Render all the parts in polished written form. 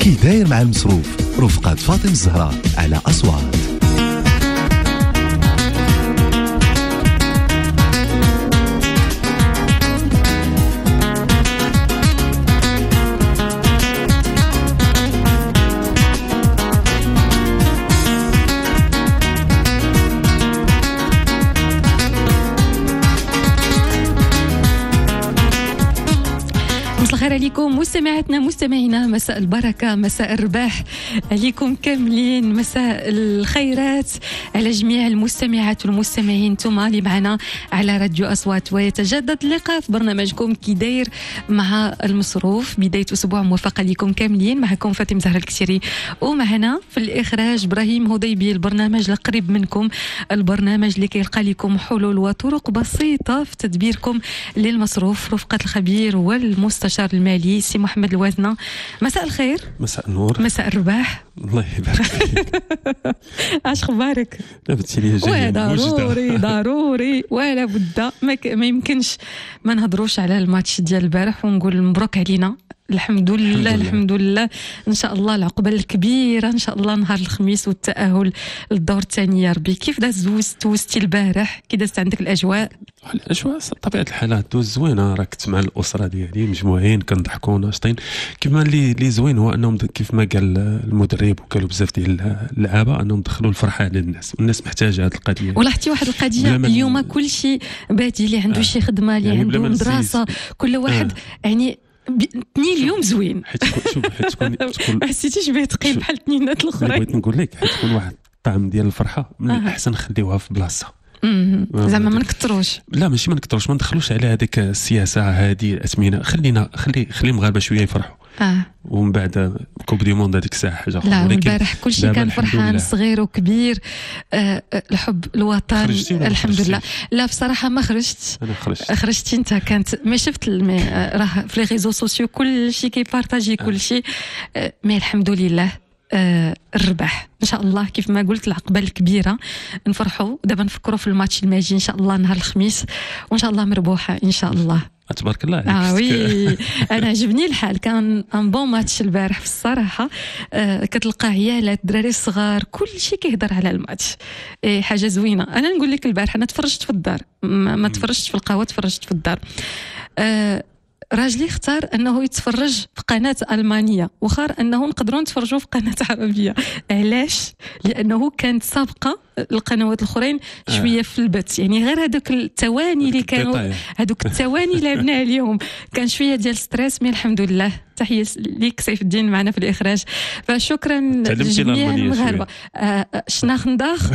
كي داير مع المصروف رفقة فاطمة الزهراء على أصوات. عليكم مستمعاتنا مستمعينا، مساء البركة، مساء الرباح عليكم كاملين، مساء الخيرات على جميع المستمعات والمستمعين انتم اللي معنا على راديو أصوات. ويتجدد اللقاء في برنامجكم كي داير مع المصروف، بداية أسبوع موفقة لكم كاملين. معكم فاطمة زهراء الكسيري، ومعنا في الإخراج إبراهيم هديبي. البرنامج القريب منكم، البرنامج اللي كيلقى لكم حلول وطرق بسيطة في تدبيركم للمصروف، رفقة الخبير والمستشار المالي سي محمد الوازنة. مساء الخير. مساء النور. مساء الرباح. الله يبارك فيك. اش خبارك؟ لابد لي جاي ضروري ضروري ولا بد، ما يمكنش ما نهضروش على الماتش ديال البارح ونقول مبروك علينا. الحمد لله الحمد لله ان شاء الله العقبه الكبيره ان شاء الله نهار الخميس والتاهل للدور الثاني يا ربي. كيف دوزتي البارح؟ كي دازت عندك الاجواء؟ الاجواء طبيعه الحال دوز زوينه، راه كنت مع الاسره ديالي مجموعين كنضحكوا ناشطين. كما اللي زوين هو انهم كيف ما قال المدرب وقالوا بزاف ديال اللعابه انهم دخلوا الفرحه للناس، والناس محتاجه هذه القضيه. ولاحظتي واحد القضيه اليوم كل شيء بادي، اللي عنده شي خدمه، اللي عنده مدرسه، كل واحد يعني اثنين اليوم زوين. حيت تكون حسيتيش به ثقيل بحال الاثنينات الاخرين؟ بغيت نقول لك حيت تكون واحد الطعم ديال الفرحه من الاحسن نخليوها في بلاصه. زعما ما نكثروش. لا ماشي ما نكثروش، ما ندخلوش على هذيك السياسه هذه الاثمنه. خلي المغاربه شويه يفرحوا. ومن بعد كوب دي موند هذيك الساعه حاجه اخرى. لا البارح كل شيء كان فرحان، صغير وكبير. الحب الوطن الحمد لله. لا بصراحه ما خرجت. انا خرجتي انت؟ كانت ما شفت راه في لي ريزو سوسيو كل شيء كيبارطاجي كل شيء. مي الحمد لله الربح ان شاء الله. كيف ما قلت العقبه الكبيره نفرحوا. دابا نفكروا في الماتش الماجي ان شاء الله نهار الخميس، وان شاء الله مربوحه ان شاء الله. تبارك الله عليك. وي انا عجبني الحال، كان ان بون ماتش البارح في الصراحه. كتلقى عيالات الدراري الصغار كل شيء كيهضر على الماتش. حاجه زوينه. انا نقول لك البارح انا تفرجت في الدار، ما تفرجتش في القهوه، تفرجت في الدار. راجلي اختار انه يتفرج في قناه المانيه، وخار انه نقدروا نتفرجوا في قناه عربيه. علاش؟ لانه كانت سابقه القنوات الاخرين شويه في البث، يعني غير هذوك الثواني اللي كانوا، هذوك الثواني لعبنا عليهم، كان شويه ديال ستريس. مي الحمد لله. تحيه ليك سيف الدين معنا في الاخراج، فشكرا لجميع المغاربه. شناخ نداخ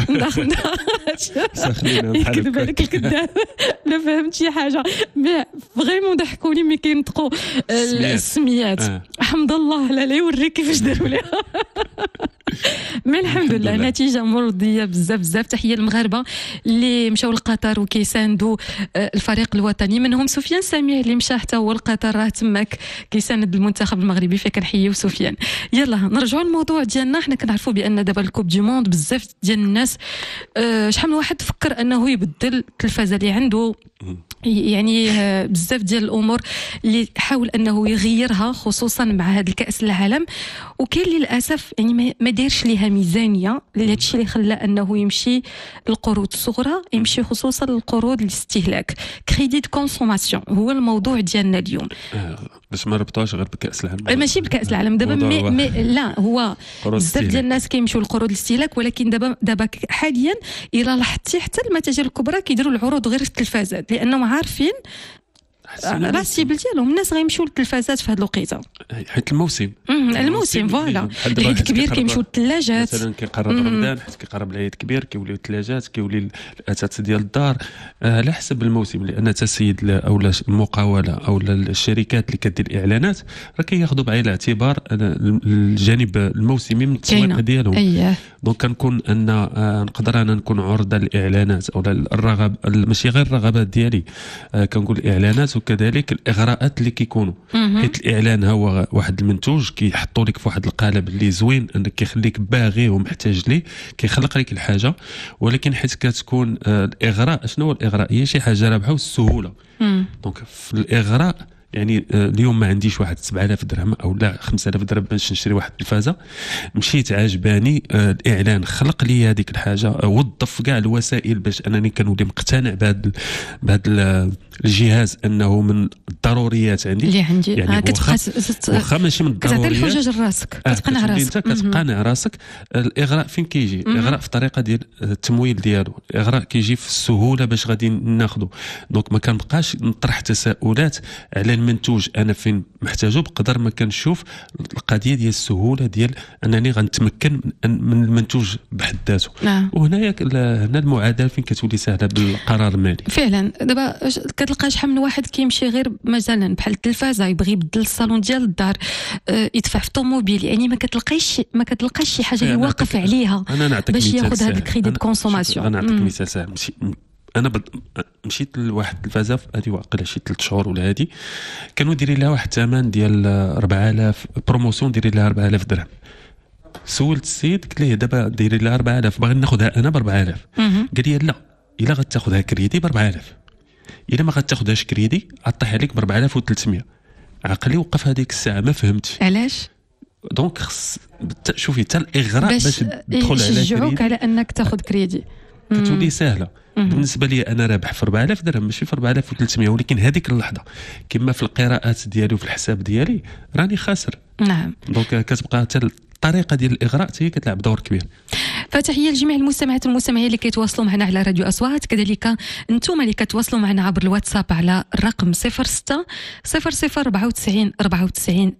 يكذب عليك الكذاب. لا فهمت شي حاجه، مي فريمون ضحكوني مي كينطقوا السميات. حمد الله لا يوريك كيفاش داروا لها. مي الحمد لله نتيجه مرضيه بزاف. تحيه للمغاربه اللي مشاو لقطر وكيساندوا الفريق الوطني، منهم سفيان سميع اللي مشى حتى هو لقطر، راه تماك كيساند المنتخب المغربي، فكنحييو سفيان. يلا نرجعوا للموضوع ديالنا. حنا كنعرفوا بان دابا الكوب دي موند بزاف ديال الناس شحال من واحد فكر انه يبدل التلفازه اللي عنده، يعني بزاف ديال الامور اللي حاول انه يغيرها خصوصا مع هذا الكاس العالم. وكاين للاسف يعني ما دايرش ليها ميزانيه، اللي هادشي اللي خلى انه يمشي القروض الصغرى، يمشي خصوصا القروض الاستهلاك، كريديت كونسوماسيون هو الموضوع ديالنا اليوم. باش ما ربطوش غير بكاس العالم، ماشي بكاس العالم دابا لا هو بزاف ديال الناس كيمشيو للقروض الاستهلاك، ولكن دابا حاليا الى لاحظتي حتى المتاجر الكبرى كيديروا العروض غير في التلفازات، لانهم عارفين راه السيبل ديالهم الناس غيمشيو للتلفازات في هذه الوقيته حيت الموسم فوالا. العيد الكبير كيمشيو للثلاجات مثلا، كيقرب رمضان حيت كيقرب العيد الكبير كيوليو الثلاجات، كيولي الاثاث ديال الدار على حسب الموسم. لان تسيد او المقاوله او الشركات اللي كدير الاعلانات راه كياخذوا بعين الاعتبار الجانب الموسمي من التسويق ديالهم. دونك كنكون ان نقدر انا نكون عرضه للاعلانات او الرغب، ماشي غير الرغبات ديالي، كنقول الاعلانات وكذلك الاغراءات اللي كيكونوا. حيت الاعلان هو واحد المنتوج كيحطوا لك في واحد القالب اللي زوين، انك كيخليك باغي ومحتاج ليه، كيخلق لك الحاجه. ولكن حيت كتكون الاغراء، شنو هو الاغراء؟ هي شي حاجه رابحه والسهوله. دونك في الاغراء يعني اليوم ما عنديش واحد 7000 درهم او لا 5000 درهم باش نشري واحد التلفازه، مشيت عجباني الاعلان خلق لي هذيك الحاجه، وظف كاع الوسائل باش انني كنولي مقتنع بهذا الجهاز انه من الضروريات عندي اللي عندي. يعني واخا ماشي من الضروريات كتعطي الحجج لراسك، كتقنع راسك. انت كتقنع راسك. الاغراء فين كيجي؟ الاغراء في الطريقه ديال التمويل ديالو، الاغراء كيجي في السهوله باش غادي ناخذه. دونك ما كنبقاش نطرح تساؤلات على المنتوج انا فين محتاجه، بقدر ما كنشوف القضيه ديال السهوله ديال انني غنتمكن من المنتوج بحد ذاته. وهنايا هنا المعادله فين كتولي سهله بالقرار المالي فعلا. دابا كتلقى شحال من واحد كيمشي غير مثلا بحال التلفازه يبغي يبدل الصالون ديال الدار، يدفع في الطوموبيل، يعني ما كتلقاش شي حاجه اللي واقف عليها باش ياخذ هذا الكريدي دو كونسوماسيون. انا نعطيك مثال سهل. انا مشيت لواحد التلفازه هذه واقيلا شي 3 شهور ولا هذه، كانوا دايرين لها واحد الثمن ديال 4000 بروموسيون، دايرين لها 4000 درهم. سولت السيد قلت ليه دابا دايرين لها 4000 باغي ناخذها انا ب 4000. قال لي لا، الا غتاخذها كريدي ب 4000، الا ما غتاخذهاش كريدي غطيح عليك ب 4300. عقلي وقف هذيك الساعه ما فهمتش علاش. دونك شوفي حتى الاغراء باش تدخل على يشجعوك على انك تاخذ كريدي كتولي سهله. بالنسبه لي انا رابح في 4000 درهم ماشي في 4300، ولكن هذيك اللحظه كما في القراءات ديالي وفي الحساب ديالي راني خاسر. نعم. دونك كتبقى حتى الطريقه ديال الاغراء هي كتلعب دور كبير. فتحيه لجميع المستمعات والمستمعين اللي كيتواصلوا معنا على راديو اصوات، كذلك انتم اللي كتواصلوا معنا عبر الواتساب على الرقم 06 00 94 94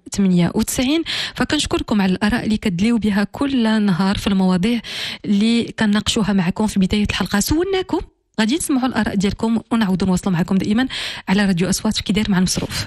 98. فكنشكركم على الاراء اللي كدليو بها كل نهار في المواضيع اللي كنناقشوها معكم في بدايه الحلقه. سولناكم، غادي نسمعوا الاراء ديالكم ونعاودوا نواصلوا معكم دائما على راديو اصوات. كي داير مع المصروف؟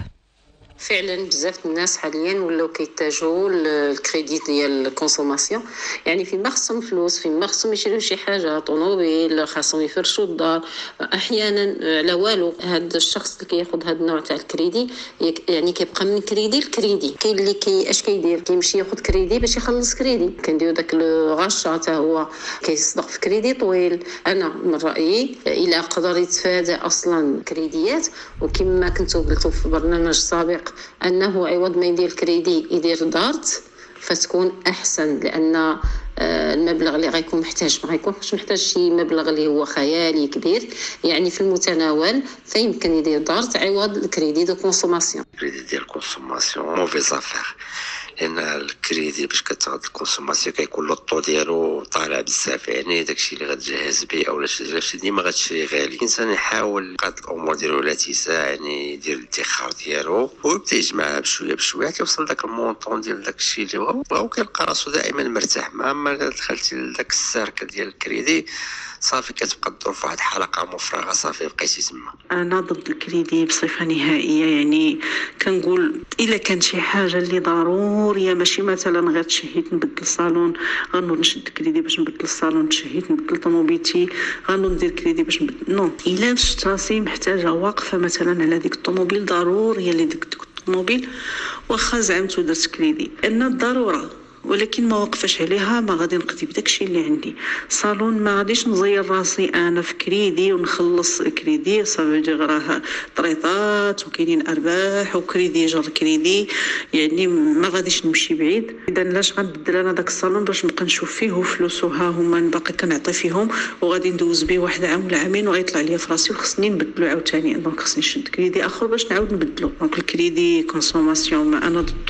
فعلا بزاف الناس حاليا ولاو كيتجهوا للكريدي ديال الكونسوماسيون، يعني فين ما خصهم فلوس، فين ما خصهم يشريو شي حاجه، طوموبيل، خاصهم يفرشوا الدار، احيانا على والو. هذا الشخص اللي كياخذ هذا النوع تاع الكريدي يعني كيبقى من كريدي لكريدي. كاين اللي اش كيدير، كيمشي ياخذ كريدي باش يخلص كريدي، كنديروا داك لو غاشا حتى هو كيصدق في كريدي طويل. انا من رايي الا قدر يتفادى اصلا كريديات، وكما كنتو قلتوا في برنامج سابق أنه عوض ما يدير كريدي يدير دارت، فتكون أحسن. لأن المبلغ اللي غيكون محتاج ما غيكونش محتاج شي مبلغ اللي هو خيالي كبير، يعني في المتناول، فيمكن يدير دارت عوض الكريدي دو كونسوماسيون. الكريدي ديال الكونسوماسيون موفيز افير، لان الكريدي باش كتاخذ الكونسوماسيون كيكون لو طو ديالو طالع بزاف، يعني داكشي اللي غتجهز به اولا شي ديما غتشري غالي. الانسان يحاول يقاد الامور ديالو على اتساع، يعني يدير الادخار ديالو ويبدا يجمعها بشويه بشويه، كيوصل داك المونطون ديال داكشي اللي هو كيلقى راسو دائما مرتاح. ما دخلتي لذاك السيركل ديال الكريدي صافي كتبقى تدور في واحد الحلقه مفرغه، صافي بقيتي تما. انا ضد الكريدي بصفه نهائيه، يعني كنقول الا كان شي حاجه اللي ضروريه، ماشي مثلا غير تشهيت نبدل الصالون غنوض نشد كريدي باش نبدل الصالون، تشهيت نبدل طوموبيلتي غنوض ندير كريدي باش نبدل. نو، الا شفت راسي محتاجه واقفه مثلا على ديك الطوموبيل، ضروريه اللي ديك الطوموبيل واخا زعمت ودرت كريدي ان الضروره، ولكن ما وقفش عليها ما غادي نقضي بداكشي اللي عندي. صالون ما غاديش نزير راسي انا في كريدي ونخلص كريدي، صافي راه طريطات وكاينين ارباح وكريدي جر كريدي، يعني ما غاديش نمشي بعيد. اذا لاش غنبدل انا داك الصالون باش نبقى نشوف فيه وفلوسو ها هما باقي كنعطي فيهم، وغادي ندوز به واحد عام ولا عامين وغيطلع ليا في راسي وخصني نبدلو عاوتاني. دونك خصني نشد كريدي اخر باش نعاود نبدلو. دونك الكريدي كونسوماسيون ما انا ضد.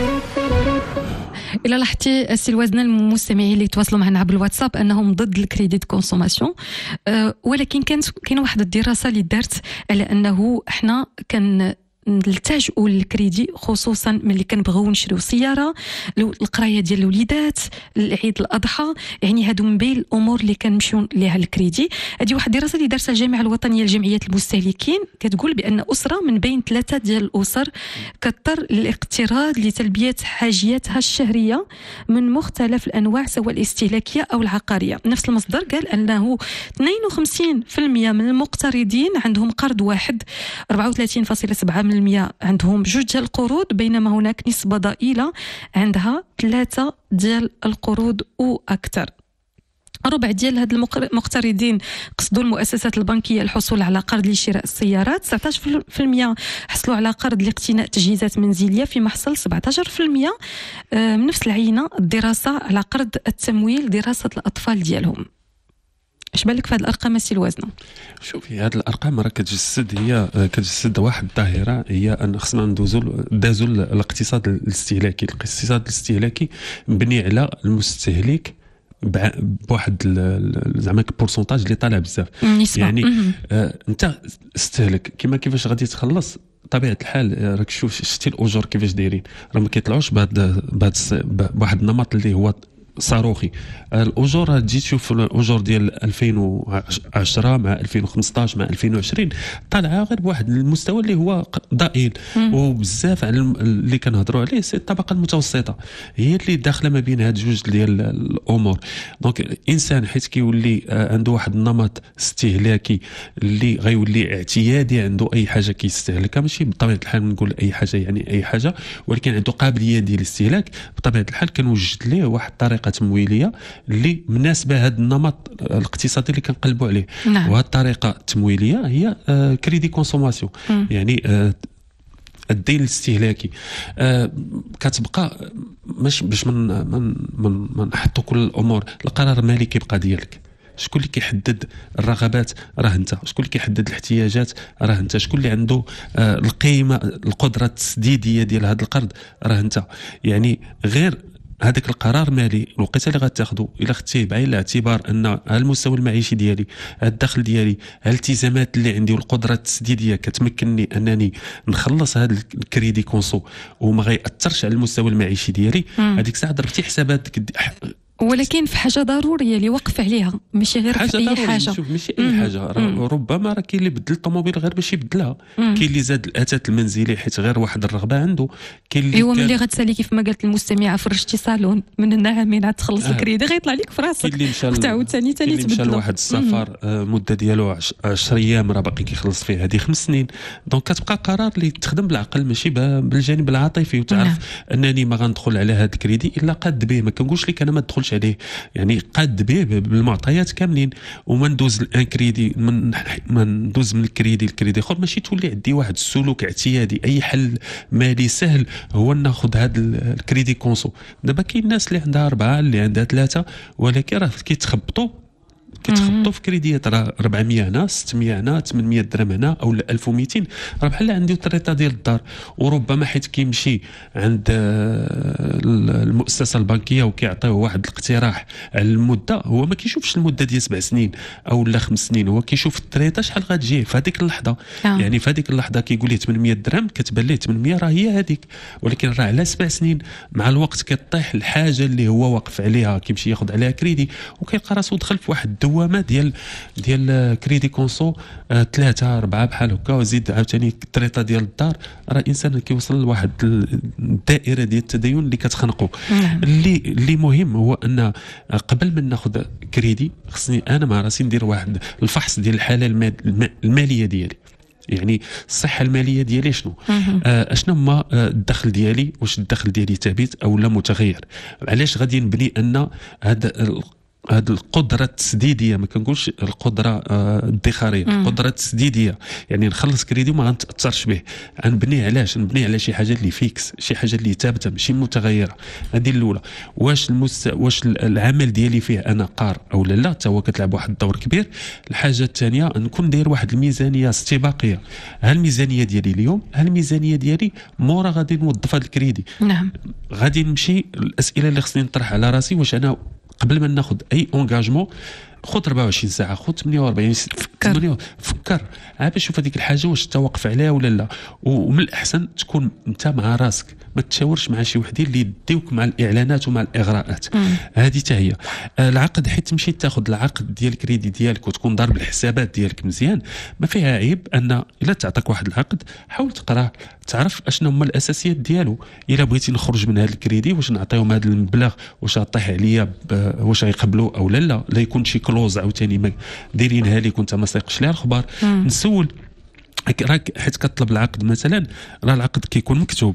إلا لاحظتي السي الوزنة المستمعين اللي تواصلوا معنا عبر الواتساب أنهم ضد الكريديت كونسوماسيون، ولكن كاين واحد الدراسة اللي دارت على أنه احنا نلتجئوا للكريدي خصوصا ملي كنبغيو نشريو سياره، القرايه ديال الوليدات، العيد الاضحى، يعني هادو من بين الامور اللي كنمشيو ليها الكريدي. هذه واحد الدراسه اللي دارتها الجامعه الوطنيه لجمعيات المستهلكين كتقول بان اسره من بين 3 ديال الاسر كتضطر للاقتراض لتلبيه حاجياتها الشهريه من مختلف الانواع سواء الاستهلاكيه او العقاريه. نفس المصدر قال انه 52% من المقترضين عندهم قرض واحد، 34.7% عندهم 2 ديال القروض، بينما هناك نسبة ضئيلة عندها 3 ديال القروض وأكثر. ربع ديال هاد المقترضين قصدوا المؤسسات البنكيه الحصول على قرض لشراء السيارات، 19% حصلوا على قرض لاقتناء تجهيزات منزليه، فيما حصل 17% من نفس العينه الدراسه على قرض التمويل دراسه الاطفال ديالهم. اش بالك في هذه الارقام السي الوزنه؟ شوفي هذه الارقام راه كتجسد واحد الظاهره، هي ان خصنا ندازوا الاقتصاد الاستهلاكي. الاقتصاد الاستهلاكي مبني على المستهلك بواحد زعما بورسونتاج اللي طالع بزاف. يعني انت استهلك كيفاش غادي تخلص. طبيعه الحال راك شتي الاجور كيفاش دايرين، راه ما كيطلعوش بواحد النمط اللي هو صاروخي. الاجور تجي تشوف الاجور ديال 2010 مع 2015 مع 2020 طالعه غير بواحد المستوى اللي هو ضئيل، وبزاف على اللي كنهضروا عليه سي الطبقه المتوسطه هي اللي داخله ما بين هاد جوج ديال الامور. دونك الانسان حيت كيولي عنده واحد النمط استهلاكي اللي غيولي اعتيادي، عنده اي حاجه كيستهلكها، ماشي بطبيعه الحال نقول اي حاجه يعني اي حاجه، ولكن عنده قابليه ديال الاستهلاك. بطبيعه الحال كنوجد ليه واحد الطريقه تمويليه اللي مناسبه هذا النمط الاقتصادي اللي كنقلبوا عليه. نعم. وهذه الطريقه التمويليه هي كريدي كونسوماسيون، يعني الدين الاستهلاكي. كتبقى باش من نحطوا كل الامور، القرار المالي كيبقى ديالك. شكون اللي كيحدد الرغبات؟ راه انت. شكون اللي كيحدد الاحتياجات؟ راه انت. شكون اللي عنده القيمه القدره التسديديه ديال هذا القرض؟ راه انت. يعني غير هذاك القرار المالي الوقيته اللي غتاخذوا الا خدتيه بعين الاعتبار ان المستوى المعيشي ديالي، الدخل ديالي، الالتزامات اللي عندي والقدره التسديديه كتمكنني انني نخلص هذا الكريدي كونسو وما غيأثرش على المستوى المعيشي ديالي، هذيك الساعه ضربتي حسابات. ولكن في حاجه ضروريه اللي وقف عليها، ماشي غير في اي حاجه. شوف ماشي اي حاجه، ربما راه كاين اللي بدل الطوموبيل غير باش يبدلها، كاين اللي زاد الاثاث المنزلي حيت غير واحد الرغبه عنده، كاين اللي ايوا ملي غتسالي كيف ما قالت المستمعه فرجتي صالون من الناعمين تخلص الكريدي غيطلع لك في راسك، وتعاود ثاني تبدل. مشى لواحد السفر مده ديالو 10 ايام راه باقي كيخلص فيه هذه 5 سنين. دونك كتبقى قرار اللي تخدم بالعقل ماشي بالجانب العاطفي، وتعرف انني ما غندخل على هذا الكريدي الا قاد به. ما كنقولش لك انا ما تدخلش عليه، يعني قاد به بالمعطيات كاملين، وما ندوز الان كريدي ما ندوز من الكريدي للكريدي اخر. ماشي تولي عندي واحد السلوك اعتيادي. اي حل مالي سهل هو ناخذ هذا الكريدي كونسو. دابا كاين الناس اللي عندها 4 اللي عندها 3، ولكن راه كيتخبطوا في كريديات، راه 400 هنا 600 هنا 800 درهم هنا او 1200. راه بحال عندي الطريطه ديال الدار. وربما حيت كيمشي عند المؤسسه البنكيه وكيعطيوه واحد الاقتراح على المده، هو ما كيشوفش المده ديال 7 سنين او لا 5 سنين، هو كيشوف الطريطه شحال غتجي في هذيك اللحظه. يعني في هذيك اللحظه كيقول ليه 800 درهم، كتبان ليه 800 راه هي هذيك، ولكن راه على 7 سنين مع الوقت كطيح الحاجه اللي هو واقف عليها، كيمشي ياخذ عليها كريدي وكيلقى راسو دخل في واحد الدوامه ديال كريدي كونسو 3 4 بحال هكا، وزيد عاوتاني الطريطه ديال الدار. راه الانسان كيوصل لواحد الدائره ديال التدين اللي كتخنقو. اللي مهم هو ان قبل ما ناخذ كريدي خصني انا مع راسي ندير واحد الفحص ديال الحاله الماليه ديالي. يعني الصحه الماليه ديالي شنو؟ اشنو هما الدخل ديالي؟ واش الدخل ديالي ثابت او لا متغير؟ علاش غادي نبني ان هذه القدره التسديديه، ما كنقولش القدره الادخاريه، القدره التسديديه، يعني نخلص كريدي وما غنتاثرش به. غنبني علاش؟ نبني على شي حاجه اللي فيكس، شي حاجه اللي ثابته ماشي متغيره. هذه الاولى. واش العمل ديالي فيه انا قار او لا، حتى هو كتلعب واحد الدور كبير. الحاجه الثانيه نكون داير واحد الميزانيه استباقيه. ها الميزانيه ديالي اليوم، ها الميزانيه ديالي مورا غادي نوظف هذا الكريدي. نعم. غادي نمشي الاسئله اللي خصني نطرح على راسي، واش انا قبل ما ناخذ اي اونغاجمون خذ 24 ساعه، خذ 48 فكر باش شوف هذيك الحاجه واش توقف عليها ولا لا. ومن الاحسن تكون انت مع راسك، ما تشاورش مع شي وحدين اللي يديوك مع الاعلانات ومع الاغراءات. هذه حتى هي العقد. حيت تمشي تاخذ العقد ديال الكريدي ديالك وتكون ضارب الحسابات ديالك مزيان، ما فيها عيب ان الا تعطيك واحد العقد حاول تقراه، تعرف اشنو هما الاساسيات ديالو. الا بغيتي نخرج من هذا الكريدي واش نعطيهم هذا المبلغ، واش غطيح عليا واش غيقبلوا او لا يكون شي كلوز عاوتاني دايرينها ليك وانت ما سايقش ليها الخبار. نسول راك حيت كطلب العقد مثلا، راه العقد كيكون مكتوب،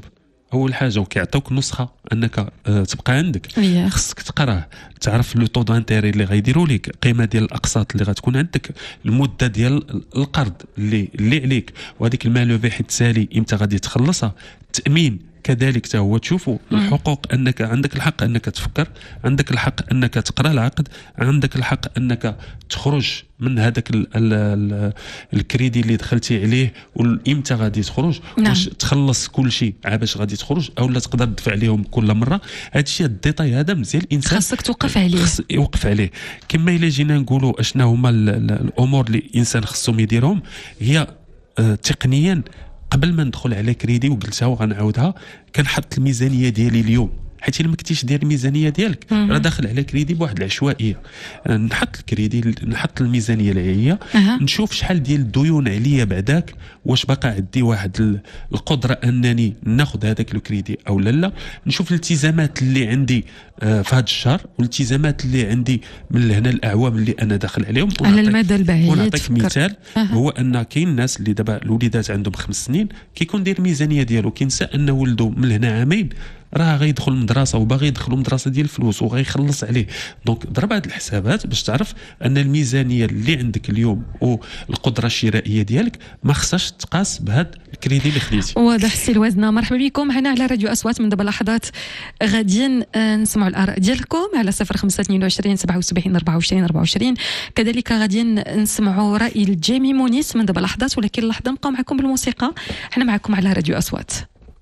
اول حاجه وكيعطيوك نسخه انك تبقى عندك، خصك تقراه تعرف لو طو دانتيري اللي غيديروا لك، قيمه ديال الاقساط اللي غتكون عندك، المده ديال القرض اللي عليك، وهذيك المالوفي حيت سالي امتى غادي تخلصها، التامين كذلك حتى هو تشوفوا الحقوق، انك عندك الحق انك تفكر، عندك الحق انك تقرا العقد، عندك الحق انك تخرج من هذاك الكريدي اللي دخلتي عليه، وامتى غادي تخرج، واش تخلص كل شيء باش غادي تخرج او لا تقدر تدفع عليهم كل مره. هذا الشيء الديتاي هذا مزيان الانسان خاصك توقف عليه، يوقف عليه. كما الا جينا نقولوا اشنا هما الامور اللي الانسان خصهم يديرهم، هي تقنيا قبل ما ندخل على كريدي، وقلتها وغنعاودها، كنحط الميزانيه ديالي اليوم، حيت الا ما كنتيش داير الميزانيه ديالك راه داخل على كريدي بواحد العشوائيه. نحط الكريدي، نحط الميزانيه اللي هي نشوف شحال ديال الديون عليا بعداك، واش باقا عندي واحد القدره انني ناخذ هذاك الكريدي او لا. نشوف الالتزامات اللي عندي في هذا الشهر، والالتزامات اللي عندي من هنا الاعوام اللي انا داخل عليهم على المدى البعيد. ونعطيك مثال هو ان كاين الناس اللي دابا الوليدات عندهم 5 سنين كيكون داير الميزانيه ديالو، كينسى ان ولده من هنا عامين راه غيدخل المدرسه وباغي يدخلوا مدرسه ديال الفلوس وغيخلص عليه. دونك ضرب هاد الحسابات باش تعرف ان الميزانيه اللي عندك اليوم والقدره الشرائيه ديالك ما خصهاش تقاس بهاد الكريدي اللي خديتي. واضح سي الوزنه. مرحبا بكم هنا على راديو اصوات. من دابا لحظات غاديين نسمعوا الاراء ديالكم على 0522 77 24 24. كذلك غاديين نسمعوا راي الجيمي مونيس من دابا لحظات، ولكن اللحظه نبقاو معكم بالموسيقى. حنا معكم على راديو اصوات.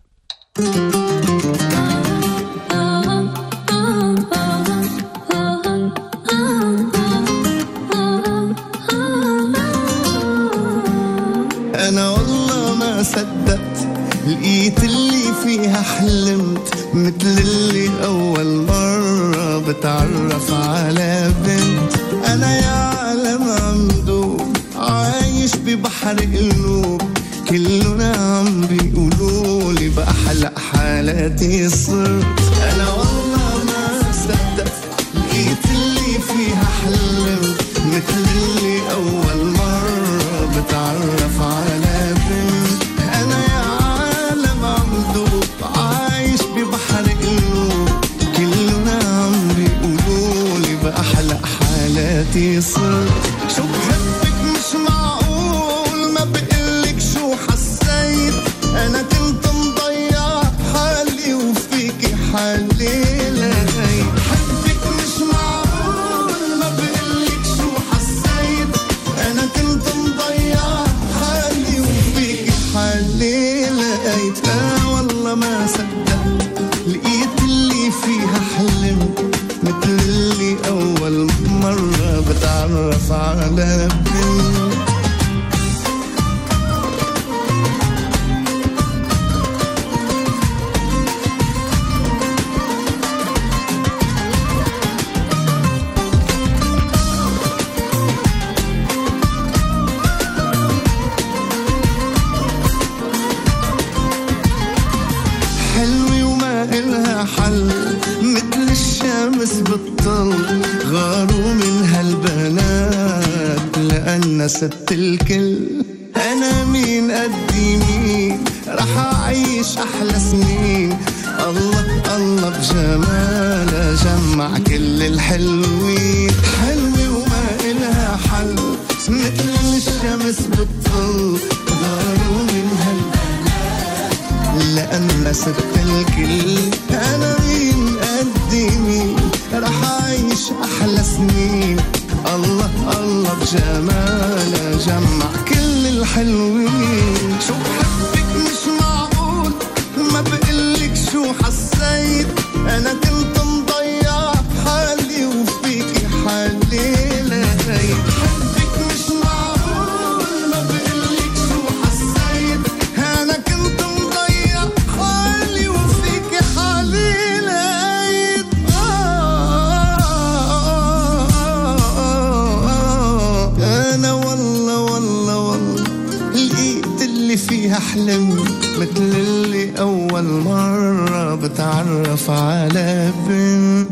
أنا والله ما صدقت لقيت اللي فيها حلمت، مثل اللي أول مرة بتعرف على بنت. أنا يا عالم عمدوب عايش ببحر قلوب، كلنا عم بيقولولي بأحلى حالاتي صرت. أنا والله ما صدقت لقيت اللي فيها حلمت، مثل اللي أول مرة بتعرف على بنت. أنا يا عالم عمدوب عايش ببحر قلوب، كلنا عم بيقولولي بأحلى حالاتي صرت. شو بحبك مش معقول، ما بقلك شو حسيت، أنا كنت مضيع حالي وفيكي حالي لغيت. بحبك مش معقول، ما بقلك شو حسيت، أنا كنت مضيع حالي وفيكي حالي لقيت. والله ما صدقت لقيت اللي فيها حلمت، مثل اللي أول مرة بتعرف على بنت. حل مثل الشمس بالطل، غاروا من هالبنات لأن ست الكل. أنا مين قدي مين رح أعيش أحلى سنين، الله الله بجمالها جمع كل الحلوين. حلوة وما إلها حل مثل الشمس بالطل، غاروا من هالبنات لأن ست الكل. أنا مين قدي مين رح أعيش أحلى سنين، الله الله بجمالها جمع كل الحلوين. شو بحبك مش معقول، ما بقلك شو حسيت، أنا كنت مضيع حالي وفيكي حالي لغيت. بحبك مش معقول، ما بقلك شو حسيت، أنا كنت مضيع حالي وفيكي حالي لغيت. أنا والله والله والله لقيت اللي فيها حلم، مثل اللي أول مرة بتعرف على بنت.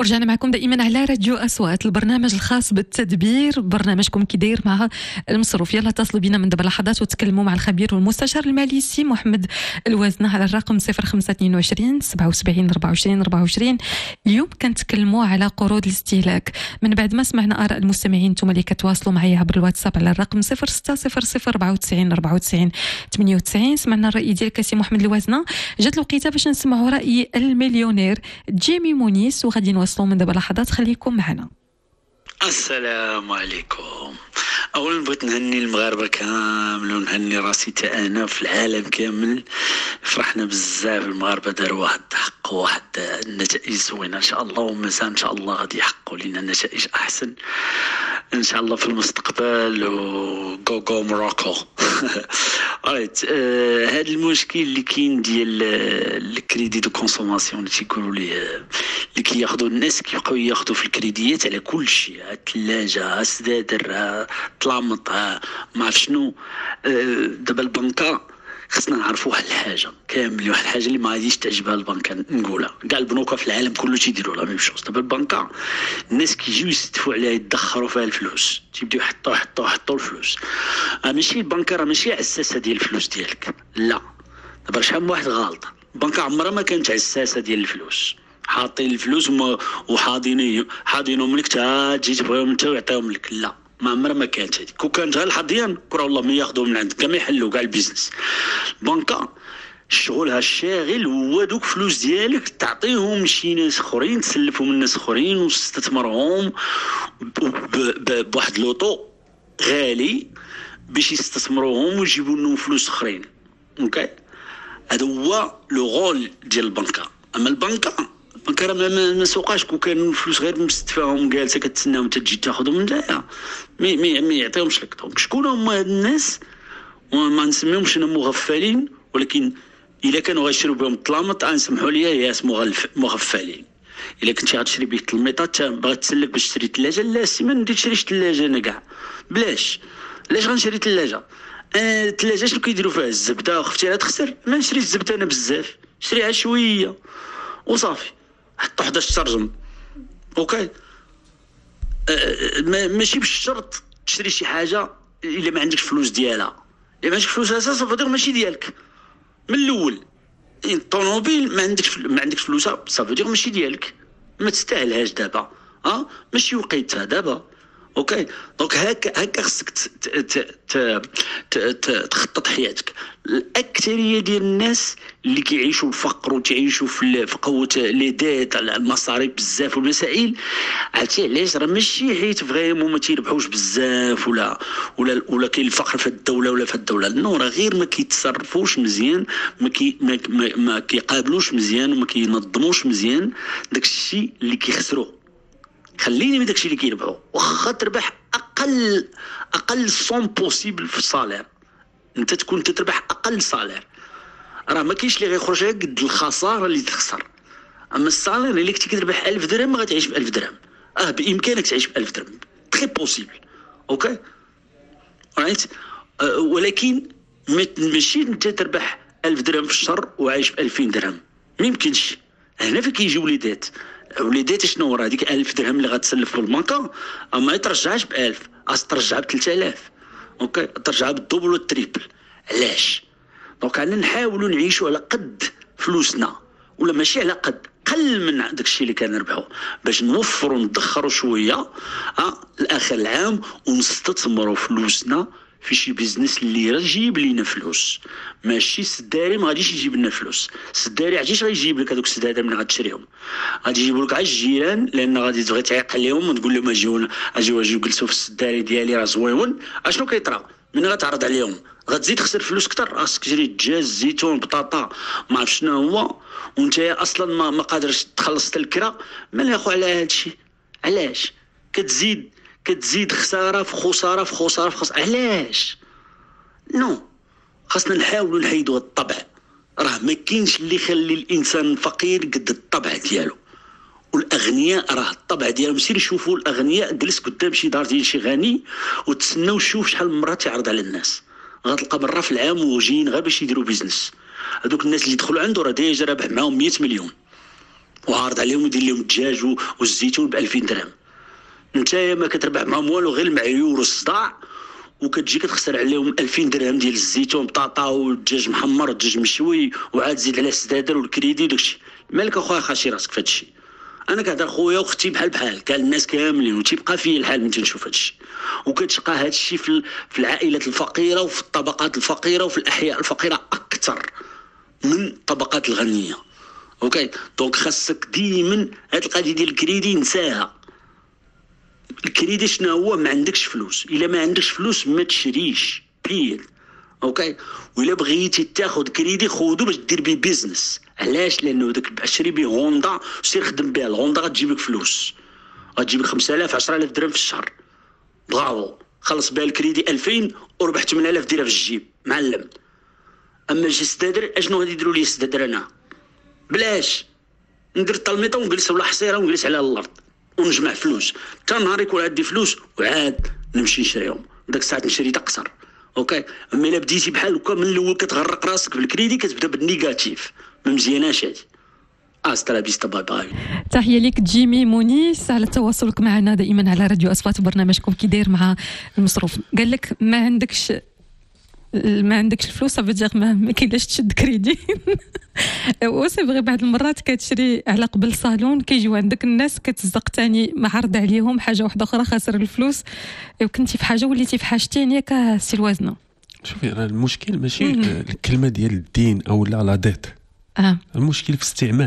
ورجعنا معكم دائما على راديو أصوات، البرنامج الخاص بالتدبير، برنامجكم كي داير مع المصروف. يلا اتصلوا بنا من دابا لحظات وتكلموا مع الخبير والمستشار المالي سي محمد الوازنة على الرقم 0522 77 24 24. اليوم كنتكلموا على قروض الاستهلاك. من بعد ما سمعنا آراء المستمعين انتم اللي كتواصلوا معايا عبر الواتساب على الرقم 060094 94 98، سمعنا الرأي ديالك سي محمد الوازنة. جات الوقيته باش نسمعوا رأي المليونير جيمي مونيس، وغادي نوصلوا من دابا لحظات. خليكم معنا. السلام عليكم. اولا بغيت نهني المغاربه كامل ونهني راسي تا انا في العالم كامل. فرحنا بزاف المغاربه داروا واحد حق واحد النتائج زوينه ان شاء الله، ومازال ان شاء الله غادي يحققوا لنا نتائج احسن ان شاء الله في المستقبل. وغو موروكو. رايت هذا المشكل اللي كاين ديال الكريدي دو كونسوماسيون اللي تيقولوا ليه اللي كياخذوا الناس كيبقاو ياخذوا في الكريديات على كل شيء، الثلاجه، السدادر، طلامط، ما عرف شنو. دابا البنكه خصنا نعرفوا واحد الحاجه كامل، واحد الحاجه اللي ما غاديش تعجبها البنكه نقولها، كاع البنوك في العالم كله تيديروا لا ميم شوز. دابا البنكه الناس كيجيو يستفوا عليها يدخروا فيها الفلوس، تيبداو يحطوا الفلوس. ماشي البنكه راه ماشي عساسه ديال الفلوس ديالك، لا. دابا شحال من واحد غلط، البنكه عمرها ما كانت عساسه ديال الفلوس، حاطين الفلوس وحاضينهم لك تا تجي تبغيهم انت ويعطيهم لك، لا ما عمرها ما كانت هذيك. كون كانت غير الحظيان كره والله ما ياخذوا من عندك، ما يحلوا كاع البيزنس. البنكه شغلها الشاغل هو دوك فلوس ديالك تعطيهم شي ناس اخرين، تسلفهم من ناس اخرين وتستثمرهم بواحد لوطو غالي باش يستثمروهم ويجيبوا لهم فلوس اخرين. اوكي، هذا هو لو رول ديال البنكه. اما البنكه راه ما سوقاش، كون كانوا الفلوس غير مستفاهم جالسه كتسناهم تجي تاخذهم نتايا ما يعطيهمش لك. دونك شكون هما هاد الناس؟ وما نسميهمش انا مغفلين، ولكن الا كانوا غيشريو بهم الطلامط نسمحوا لي يا اسمو مغفلين. الا كنتي غتشري به الطلميطات باغي تسلك باش تشري ثلاجه، لا سي ما ندير تشريش ثلاجه انا كاع بلاش. علاش غنشري ثلاجه؟ الثلاجه شنو كيديروا فيها؟ الزبده خفتي راه تخسر، ما نشريش الزبده انا بزاف، شريها شويه وصافي، حط 11 ترجم. اوكي، ماشي بالشرط تشري شي حاجه الا ما عندكش فلوس ديالها. الا ما عندكش فلوس اساسا فدير ماشي ديالك من الاول. الطوموبيل ما عندكش فلوسها صافي دير ماشي ديالك، ما تستاهلهاش دابا. ماشي وقيتها دابا. اوكي، دونك هكا خصك تخطط حياتك. الاكثريه ديال الناس اللي كيعيشوا الفقر وتعيشوا في قوه لي ديت على المصاريف بزاف والمسائل، عرفتي علاش؟ راه ماشي حيت فريمون ما تيربحوش بزاف ولا كاين الفقر في الدوله ولا في الدوله، نو، راه غير ما كيتصرفوش مزيان، ما كيقابلوش مزيان وما كينظموش مزيان داك الشيء اللي كيخسروه. خليني من داكشي اللي كيربحوا، واخا تربح اقل صوم بوسيبل في الصالير، انت تكون تربح اقل صالير، راه ما كاينش اللي غيخرج قد الخساره اللي تخسر. اما الصالير اللي كنتي كتربح 1000 درهم ما غتعيش ب 1000 درهم، بامكانك تعيش ب 1000 درهم تري بوسيبل. اوكي رايت، ولكن ماشي انت تربح 1000 درهم في الشهر وعايش ب 2000 درهم، ما يمكنش. هنا فين كيجي وليدات شنو راه هذيك 1000 درهم اللي غتسلف بالبنكه ما يترجعش ب 1000، ترجعها ب 3000. اوكي، ترجعها بالدوبل والتريبل. علاش؟ دونك انا نحاولوا نعيشوا على قد فلوسنا، ولا ماشي على قد، قل من داك الشيء اللي كنربحوا، باش نوفروا ندخروا شويه لاخر العام ونستثمروا فلوسنا في شي بيزنس اللي يجيب لينا فلوس. ماشي السداري ما غاديش يجيب لنا فلوس. السداري عرفتي غيجيب لك هذوك السدادر من غتشريهم؟ غادي يجيبوا لك على الجيران، لان غادي تبغي تعيق عليهم وتقول لهم اجيو جلسوا في السداري ديالي راه زويون. اشنو كيطرا؟ من غتعرض عليهم غتزيد تخسر فلوس اكثر. راسك تشري الدجاج، الزيتون، بطاطا، ما عرف شنو هو، وانت اصلا ما قادرش تخلص حتى الكرا. مال يا خو على هذا الشيء؟ علاش كتزيد خساره في خساره في خساره في خساره؟ علاش؟ نو، خاصنا نحاولوا نحيدوا الطبع. راه ما كاينش اللي يخلي الانسان فقير قد الطبع ديالو. والاغنياء راه الطبع ديالهم، سير شوفوا الاغنياء، جلس قدام شي دار ديال شي غني وتسناو شوف شحال من مره تعرض على الناس، غتلقى مره في العام وجايين غير باش يديروا بيزنس. هذوك الناس اللي يدخلوا عنده راه ديجا رابح معاهم 100 مليون. وعارض عليهم يدير لهم الدجاج والزيتون ب2000 درهم. انت ما كتربح معهم والو غير المعيور والصداع، وكتجي كتخسر عليهم 2000 درهم ديال الزيتون بطاطا والدجاج محمر والدجاج مشوي، وعاد زيد على السدادر والكريدي وداكشي. مالك اخويا خاشي راسك في هادشي؟ انا كنهضر خويا واختي بحال كاع الناس كاملين، وتيبقى فيا الحال من تنشوف هادشي. وكتلقى هادشي في العائلات الفقيره وفي الطبقات الفقيره وفي الاحياء الفقيره اكثر من الطبقات الغنيه. اوكي دونك خاصك ديما هاد القضيه ديال الكريدي نساها. الكريدي شنو هو؟ ما عندكش فلوس. الا ما عندكش فلوس ما تشريش بيل. اوكي وإلا بغيتي تاخذ كريدي خذو باش دير بيه بيزنس. علاش؟ لانه داك شري بيه هوندا وسير خدم بها. الهوندا غتجيب لك فلوس، غتجيب لك 5000 10000 درهم في الشهر. برافو، خلص بها الكريدي 2000 وربح 8000 ديرها في الجيب معلم. اما جي السدادر اشنو غادي يديروا لي السدادر؟ انا بلاش ندير الطلميطه ونجلس ولا حصيره ونجلس على الارض ونجمع فلوس حتى نهار يكون عندي فلوس وعاد نمشي نشريهم. داك الساعه نشري تقصر. اوكي اما الا بديتي بحال هكا من الاول كتغرق راسك بالكريدي كتبدا بالنيجاتيف، ما مزياناش هادي. استرا بيستا باي باي. تحيه ليك جيمي مونيس على تواصلك معنا دائما على راديو اصوات وبرنامجكم كي داير مع المصروف. قال لك ما عندكش الفلوس صافي ما كاينلاش تشد كريدي. وسي فغي بعض المرات كتشري على قبل صالون كيجيو عندك الناس كتزق تاني معرض عليهم حاجه واحده اخرى خاسر الفلوس، وكنتي في حاجه وليتي في حاجه ثانيه كسي الوزنه. شوفي راه المشكل ماشي الكلمه ديال الدين او لا ديت. المشكل في استعمال.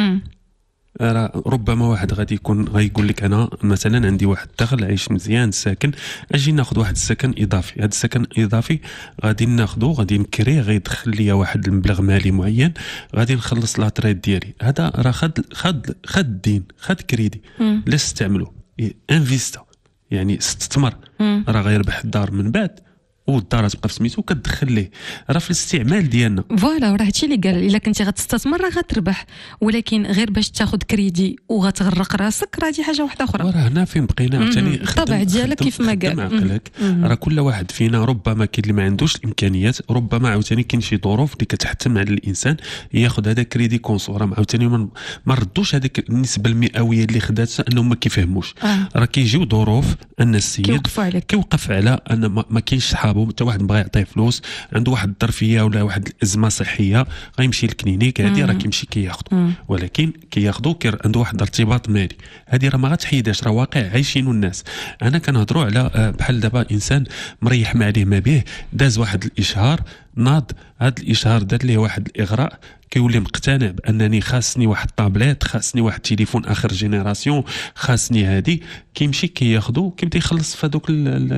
ربما واحد غيقول لك انا مثلا عندي واحد الدخل عايش مزيان ساكن، اجي ناخذ واحد السكن اضافي. هذا السكن الاضافي غادي ناخذو غادي نكريه غيدخل لي واحد المبلغ مالي معين غادي نخلص لاطريت ديالي. هذا راه خد الدين خد كريدي لا استعملو انفيستا يعني استثمر. راه غيربح الدار من بعد والدار تبقى في سميتو كتدخل ليه. راه في الاستعمال ديالنا فوالا. وراه هادشي اللي قال الا كنتي غتستثمر راه غتربح، ولكن غير باش تاخذ كريدي وغتغرق راسك راه دي حاجه واحده اخرى. وراه هنا فين بقينا عاوتاني الطبع ديالك كيف ما قال. راه كل واحد فينا ربما كاين اللي ما عندوش الامكانيات، ربما عاوتاني كاين شي ظروف اللي كتحتم على الانسان ياخذ هذا كريدي كونسو. راه عاوتاني ما نردوش هذيك النسبه المئويه اللي خدات انهم ما كيفهموش. راه كيجيو ظروف ان السيد كيوقف على ان ما كاينش صحاب حتى واحد بغى يعطيه فلوس، عنده واحد الظرفيه ولا واحد الازمه صحيه غيمشي للكلينيك. هذه راه كيمشي كياخذو، ولكن كياخذو عنده واحد الارتباط مالي. هذه راه ما غتحيدهاش، راه واقع عايشينو الناس. انا كنهضروا على بحال دابا انسان مريح ما عليه ما به، داز واحد الاشهار ناض، هذا الاشهار دار ليه واحد الاغراء كيولي مقتنع بانني خاصني واحد طابليت، خاصني واحد تليفون اخر جينيراسيون، خاصني هادي. كيمشي كياخذو كيبدا يخلص فهادوك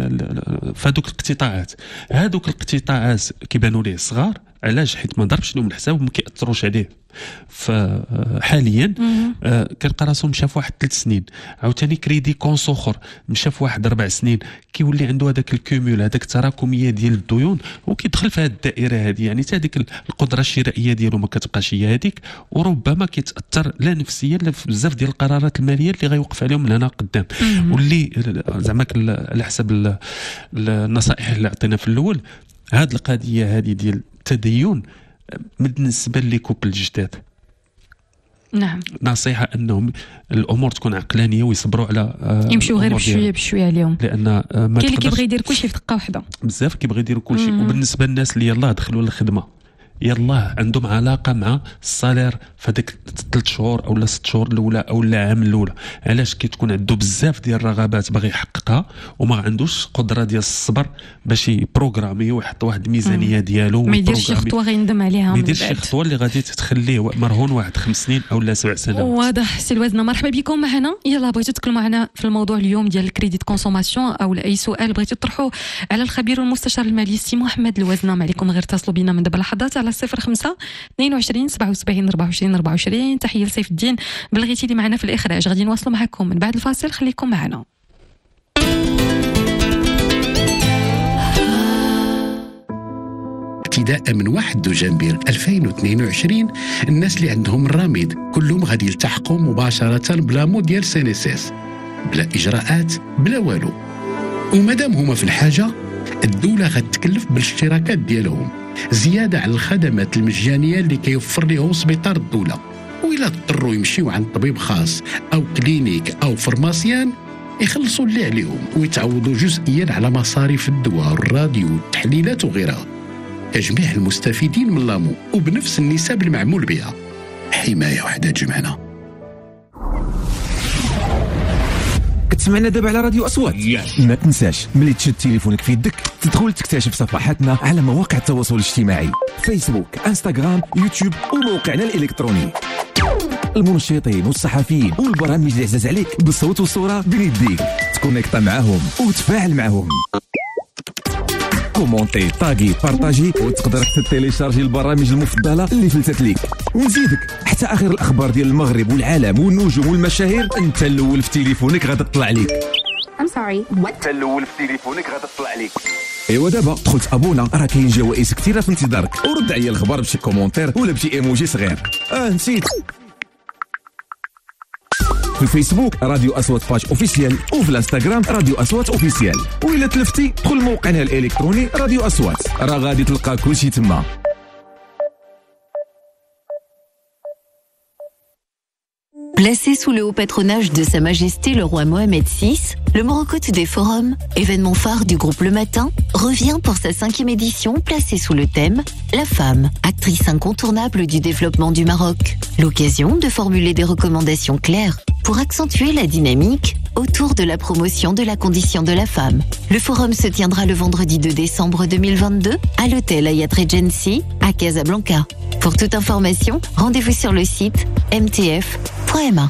الاقتطاعات. هادوك الاقتطاعات كيبانوا ليه صغار. علاش؟ حيت ما ضربش لهم الحساب وما كيأثروش عليه. فحاليا كنلقى راسو مشى في واحد 3 سنين، عاوتاني كريدي كونسو اخر مشى في واحد 4 سنين، كيولي عنده هذاك الكومول هذاك التراكميه ديال الديون وكيدخل في هذه الدائره هذه. يعني حتى هذيك القدره الشرائيه ديالو ما كتبقاش هي هذيك، وربما كيتاثر لا نفسيا لا في بزاف ديال القرارات الماليه اللي غيوقف عليهم من هنا قدام. واللي زعما على حسب النصائح اللي عطينا في الاول، هذه القضيه هذه ديال التدين بالنسبه لكوبل جداد، نعم، نصيحه انهم الامور تكون عقلانيه ويصبروا على يمشوا غير بشويه عليهم، لان كاين اللي كيبغي يدير كلشي في دقه واحده، بزاف كيبغي يديروا كلشي. وبالنسبه للناس اللي يلاه دخلوا للخدمه، يلاه عندهم علاقه مع الصالير في هذيك 3 شهور او 6 شهور الاولى او العام الاولى. علاش؟ كتكون عنده بزاف ديال الرغبات باغي يحققها وما عندوش قدره ديال الصبر باش يبروغرامي ويحط واحد الميزانيه ديالو، ما يديرش شي خطوه غيندم عليها، ما يديرش شي خطوه اللي غادي تخليه مرهون واحد 5 سنين او 7 سنوات. واضح. سي الوزنه، مرحبا بكم معنا. يلا بغيتوا تتكلموا معنا في الموضوع اليوم ديال الكريديت كونسوماسيون او اي سؤال بغيتوا تطرحوه على الخبير والمستشار المالي سي محمد الوزنه. ما عليكم غير اتصلوا بنا من دابا لحظات على 05 22 77 24 24. تحيه لسيف الدين بلغيتي اللي معنا في الاخراج. غادي نواصلوا معكم من بعد الفاصل، خليكم معنا. ابتداء من 1 دجنبر 2022 الناس اللي عندهم الراميد كلهم غادي يلتحقوا مباشره بلا مود ديال سينيسيس، بلا اجراءات بلا والو. ومادام هما في الحاجه، الدوله غتكلف بالاشتراكات ديالهم زياده على الخدمات المجانيه اللي كيوفر لهم سبيطار الدوله. وإلا اضطروا يمشيوا عند طبيب خاص أو كلينيك أو فرماسيان يخلصوا اللي عليهم ويتعوضوا جزئيا على مصاريف الدواء والراديو والتحليلات وغيرها. تجميع المستفيدين من لامو وبنفس النسب المعمول بها. حماية وحدة تجمعنا. كتسمعنا دابا على راديو أصوات. ما تنساش ملي تشد تليفونك في يدك تدخل تكتشف صفحاتنا على مواقع التواصل الاجتماعي فيسبوك، انستغرام، يوتيوب وموقعنا الإلكتروني. المنشطين والصحفيين والبرامج اللي عزاز عليك بالصوت والصورة بين يديك، تكونيكطا معاهم وتفاعل معاهم. كومونتي، طاغي، بارطاجي، وتقدر تيليشارجي البرامج المفضلة اللي فلتت ليك. ونزيدك حتى آخر الأخبار ديال المغرب والعالم والنجوم والمشاهير أنت الأول في تليفونك غادي تطلع ليك. أنت الأول في تليفونك غادي تطلع ليك. ايوا دابا دخلت ابونا راه كاين جوائز كثيره في انتظارك، ورد عليا الخبر بشي كومونتير ولا بشي ايموجي صغير. نسيت. في الفيسبوك راديو أصوات باج اوفيسيال، وفي الانستغرام راديو أصوات اوفيسيال، وإلا تلفتي دخل موقعنا الالكتروني راديو أصوات، راه غادي تلقى كلشي تما. Placé sous le haut patronage de Sa Majesté le roi Mohamed VI, le Moroccote des Forums, événement phare du groupe Le Matin, revient pour sa 5e édition placée sous le thème « La femme, actrice incontournable du développement du Maroc ». L'occasion de formuler des recommandations claires pour accentuer la dynamique autour de la promotion de la condition de la femme. Le forum se tiendra le vendredi 2 décembre 2022 à l'hôtel Hayat Regency à Casablanca. Pour toute information, rendez-vous sur le site mtf.ma.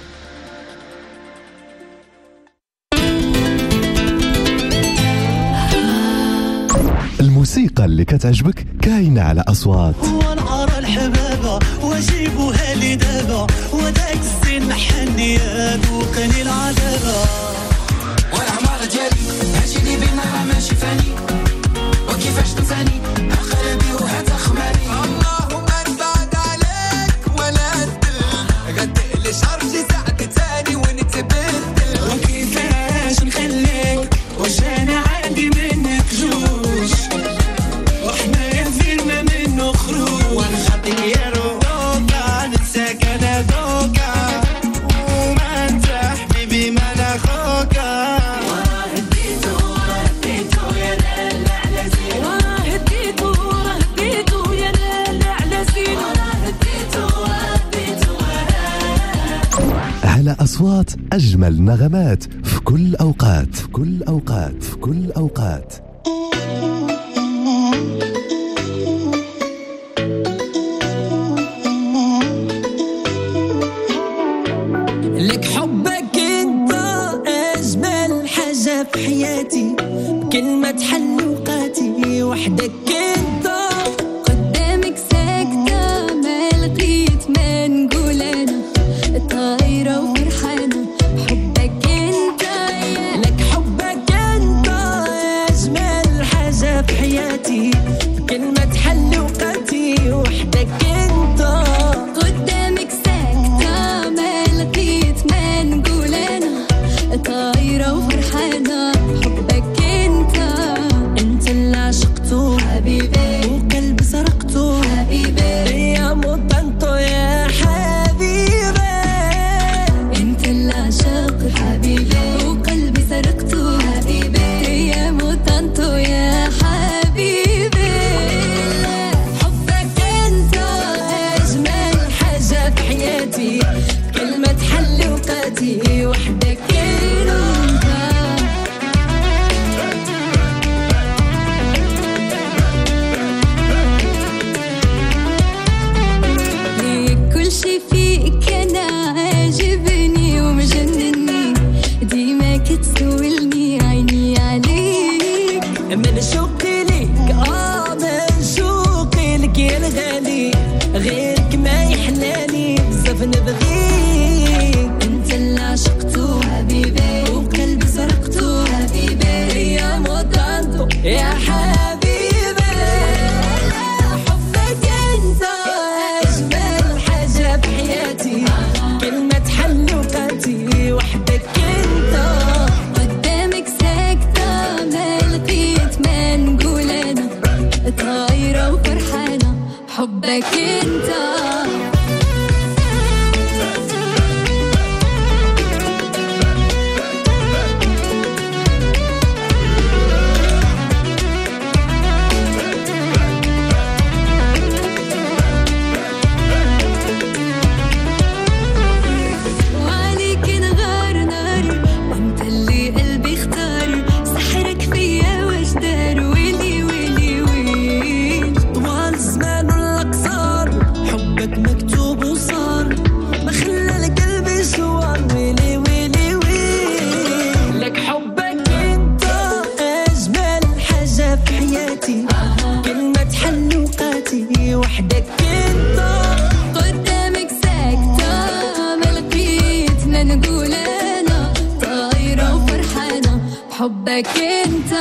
الموسيقى اللي كتعجبك كاينة على أصوات. ونعرى الحبابة وجيبوها لي دابا، وداك السن محني ذوقني العذابة. والعمارة ديالي هاجيلي بينا راه ماشي فاني، وكيفاش تنساني قلبي وحتى خماري. اللهم نبعد عليك ولا تدل، غدق شرجي ساعة تاني ونتبدل. وكيفاش نخليك واش انا عندي منك جوج، وحنا يفيرنا منه خروج. ونخطيك يا روكا ننساك انا دوكا، وما انت حبيبي ما انا خوكا. هديتو يا لالا على زين، هديتو يا لالا على زين، هديتو على أصوات أجمل نغمات في كل أوقات، في كل أوقات، في كل أوقات. لك حبك انت أجمل حاجة في حياتي، كلمة حل وقاتي وحدك انت. قدامك ساكتة ما لقيت ما نقول أنا، طايرة وفرحانة بحبك انت. لك حبك انت أجمل حاجة في حياتي، كلمة حل وقاتي وحدك انت. قدامك ساكتة ما لقيت ما نقول أنا، طايرة وفرحانة بحبك انت. انت اللي عشقته حبيبي وقلبي سرقته حبيبي، يا موطنتو يا حبيبي. انت اللي عشقت حبيبي وقلبي سرقته حبيبي، يا موطنتو يا حبيبي. حبك انت اجمل حاجة في حياتي، كلمة حل وقاتي وحدك انت. كل شي فيك انا عاجبني ومجنني، ديما كتسولني عيني عليك. من شوقي ليك من شوقي لك يا الغالي، غيرك ما يحلاني بزاف نبغيك. انت اللي عشقته حبيبي وقلبي سرقته حبيبي، يا موطنتو يا حبيبي. حبك انت اجمل حاجة في حياتي، كلمة حل وقاتي وحدك انت. قدامك ساكتة ما لقيت ما نقول أنا، طايرة وفرحانة بحبك انت. حبك انت.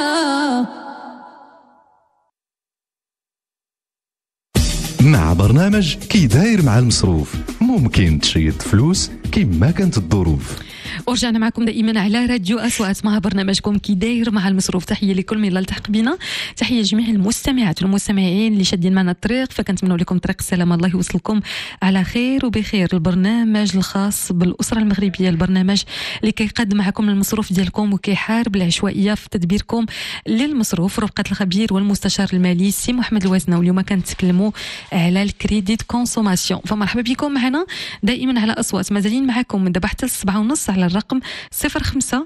مع برنامج كي داير مع المصروف ممكن تشيد فلوس كيما كانت الظروف. ورجعنا معكم دائما على راديو أصوات مع برنامجكم كي داير مع المصروف. تحية لكل من التحق بنا، تحية جميع المستمعات والمستمعين اللي شادين معنا الطريق، فكنتمنوا لكم طريق السلام، الله يوصلكم على خير وبخير. البرنامج الخاص بالأسرة المغربية، البرنامج اللي كيقدم معكم المصروف ديالكم وكيحارب العشوائية في تدبيركم للمصروف. رفقة الخبير والمستشار المالي سي محمد الوازنة، واليوم كنتكلموا على الكريديت كونسوماسيون. فمرحبا بكم معنا دائما على أصوات، مازالين معكم من دابا حتى 7:30 على الرقم 05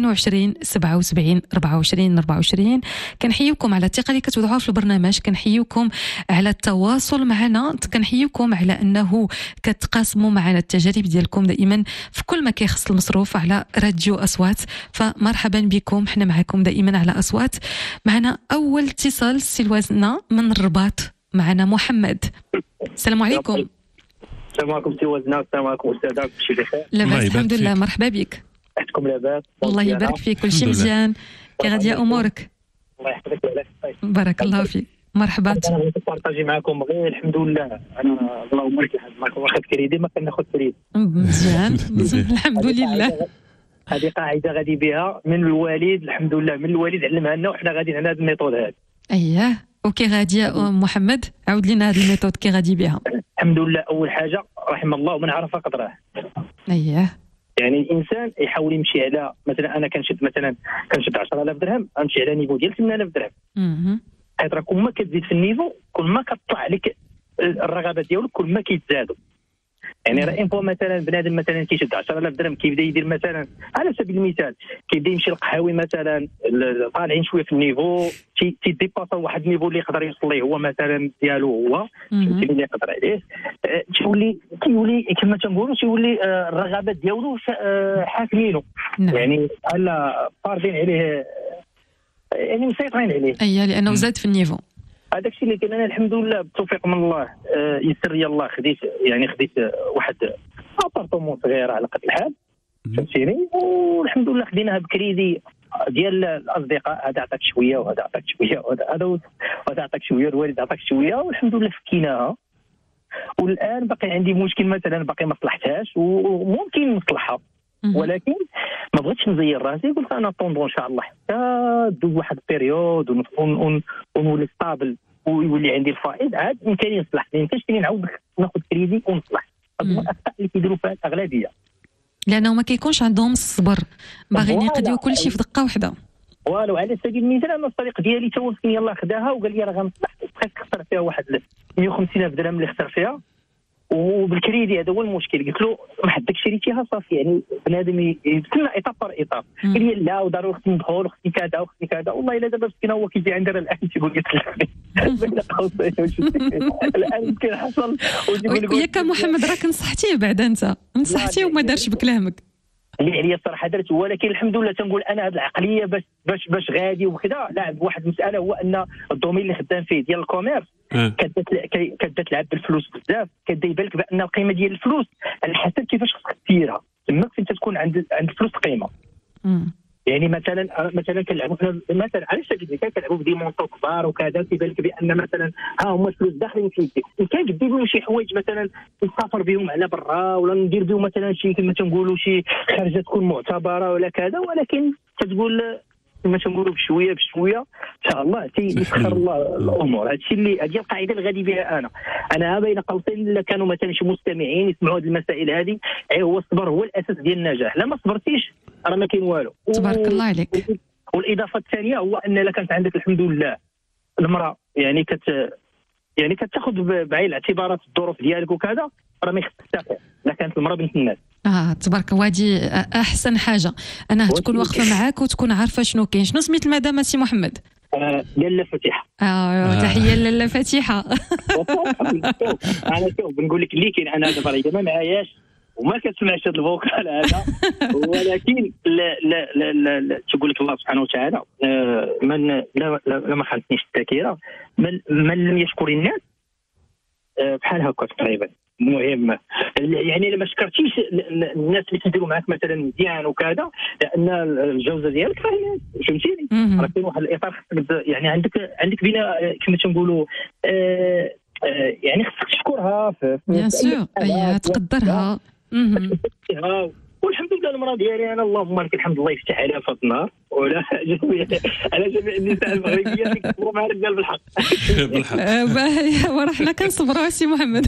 22 77 24 24. كنحييكم على الثقه اللي كتوضعوها في البرنامج، كنحييكم على التواصل معنا، كنحييكم على انه كتقاسموا معنا التجارب ديالكم دائما في كل ما كيخص المصروف على راديو أصوات. فمرحبا بكم، حنا معكم دائما على أصوات. معنا اول اتصال سي الوازنة من الرباط، معنا محمد. السلام عليكم. السلام عليكم سي وزنة. السلام عليكم استاذ، كلشي بخير؟ لاباس الحمد لله، مرحبا بك. عندكم لاباس؟ الله يبارك فيك، كلشي مزيان. كي غاديه امورك؟ الله يحفظك ويعليك. بارك الله فيك، مرحبا. انا بغيت نبارطاجي معكم غير الحمد لله. انا اللهم بارك معكم، واخا كريدي ما كناخذ كريدي. مزيان الحمد لله. هذه قاعده غادي بها من الوالد، الحمد لله من الوالد علمها لنا، وحنا غاديين على هذه الميثود هذه. اييه، وكي غادي محمد عاود لنا هذه الميثود كي غادي بها. الحمد لله. اول حاجه رحم الله من عرف قدره. اييه، يعني الانسان يحاول يمشي على مثلا، انا كنشد 10000 درهم، غنمشي على نيفو ديال 8000 درهم. حيت راه كل ما كتزيد في النيفو كل ما كتطلع لك الرغبه ديالك، كل ما كيتزادوا. يعني راه انفو مثلا بنادم مثلا كيشد 10000 درهم، كيبدا يدير مثلا على سبيل المثال كيبدا يمشي للقهاوي مثلا، طالعين شويه في النيفو، تيديباسا واحد النيفو اللي يقدر يوصل ليه هو مثلا ديالو هو اللي يقدر عليه، كيولي كما تنقولوا تيولي الرغبات ديالو حاكمينه. يعني بحال فارضين عليه، يعني مسيطرين عليه. اييه، لانه زاد في النيفو. هذاك الشيء اللي كان انا الحمد لله بالتوفيق من الله يسر لي الله، خديت واحد ابارطومون صغير على قد الحال، فهمتيني، والحمد لله خديناها بكريدي ديال الاصدقاء، هذا عطاك شويه وهذا عطاك شويه وهذا عطاك شويه، الوالد عطاك شويه، والحمد لله فكيناها. والان باقي عندي مشكل مثلا، باقي ما صلحتهاش وممكن نصلحها، ولكن ما بغيتش نزير راسي. قلت انا طوندو ان شاء الله حتى دوز واحد البيريود ونولي ستابل ويولي عندي الفائض، عاد يمكن نصلح. ما يمكنش نعاود ناخذ كريدي ونصلح. هذا الاخطاء اللي كيديروا فيها الاغلبيه، لانه ما كيكونش عندهم الصبر، باغيين يقضيو كل شيء في دقه واحده. والو على سبيل المثال انا الصديق ديالي تا هو يلاه خداها وقال لي راه غنصلح، بقيت خسر فيها واحد 150,000 درهم اللي خسر فيها، وبالكريدي. هذا هو المشكل. قلت له ما حدك شريتيها صافي، يعني بنادم يتسنى ايطاب بار ايطاب. قال لي لا، وضروري خصني ندخل وخصني كذا وخصني كذا. والله الا دابا مسكين هو كيجي عندنا الان تيقول لي الان يمكن حصل وياك محمد راك نصحتيه بعد، انت نصحتيه وما دارش بكلامك. اللي عليا الصراحه درت، ولكن الحمد لله تنقول انا هذه العقليه باش غادي وكذا. لا، واحد المساله هو ان الدومين اللي خدام فيه ديال الكوميرس كتبدا تلعب بالفلوس بزاف، كتبدا يبان لك بان القيمه ديال الفلوس على حسب كيفاش خصك ديرها، تما فين تكون عند الفلوس قيمه. يعني مثلا كنلعبوا مثلا على سبيل المثال كنلعبوا بدي مونطو كبار وكذا، كيبان لك بان مثلا ها هما الفلوس داخلين في يديك، يمكن دير بهم شي حوايج مثلا نسافر بهم على برا، ولا ندير بهم مثلا شي كما تنقولوا شي خرجه تكون معتبره ولا كذا، ولكن كتقول كما تنقولوا بشويه ان شاء الله تيسخر الله الامور. هذا الشيء اللي هذه القاعده اللي غادي بها انا بين قوسين. الا كانوا مثلا شي مستمعين يسمعوا هذه المسائل هذه، هو الصبر هو الاساس ديال النجاح. لا ما صبرتيش راه ما كاين والو. تبارك الله عليك. والاضافه الثانيه هو ان الا كانت عندك الحمد لله المراه يعني كتاخذ بعين الاعتبارات الظروف ديالك وكذا، راه ما يخصك تسافر. الا كانت المراه بنت الناس تبارك، وادي احسن حاجه انها تكون واقفه معاك وتكون عارفه شنو كاين. شنو سميت المدام سي محمد؟ لاله فتيحه. تحيه لاله فتيحه. انا شوف بنقول لك اللي كاين، انا دابا ما معاياش وما كتسمعش هذا الفوكال هذا، ولكن لا تقول لك الله سبحانه وتعالى من لا ما خانتنيش الذاكره، من لم يشكر الناس بحال هكا تقريبا. مهم. يعني الا ما شكرتيش الناس اللي كيديروا معاك مثلا مزيان وكذا، لان الجوزه ديالك راه فهمتيني، راه كاين واحد الاطار خصك يعني عندك بين كما تنقولوا يعني خصك تشكرها في بيان سور، اي تقدرها. والحمد لله المراه ديالي انا اللهم لك الحمد، الله يفتح عليها في النار ولا على جميع النساء المغربيه اللي كيصبروا مع الرجال بالحق. باهي وراه حنا كنصبروا سي محمد.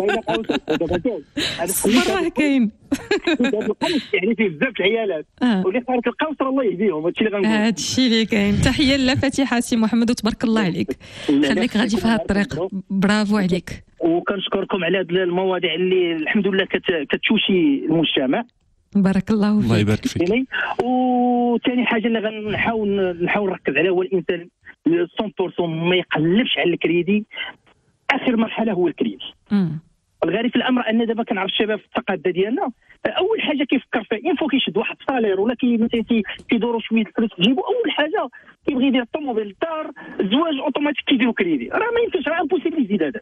الصبر راه كاين. يعني فيه بزاف العيالات واللي صارت القوس الله يهديهم، هادشي اللي غنقول. هادشي اللي كاين. تحيه لا فاتحه سي محمد وتبارك الله عليك، خليك غادي في هذا الطريق، برافو عليك. وكنشكركم على هذه المواضيع اللي الحمد لله كتشوشي المجتمع. بارك الله فيك. الله يبارك فيك. وثاني حاجه اللي غنحاول نركز عليها هو الانسان 100% ما يقلبش على الكريدي. اخر مرحله هو الكريدي. الغريب في الامر ان دابا كنعرف الشباب في التقاعد ديالنا اول حاجه كيفكر فيها انفو كيشد واحد الصالير ولا كيدوروا شويه الفلوس تجيبوا، اول حاجه كيبغي يدير الطوموبيل، الدار، الزواج، اوتوماتيك كيديروا كريدي. راه ما يمكنش، راه امبوسيبل يزيد هذا.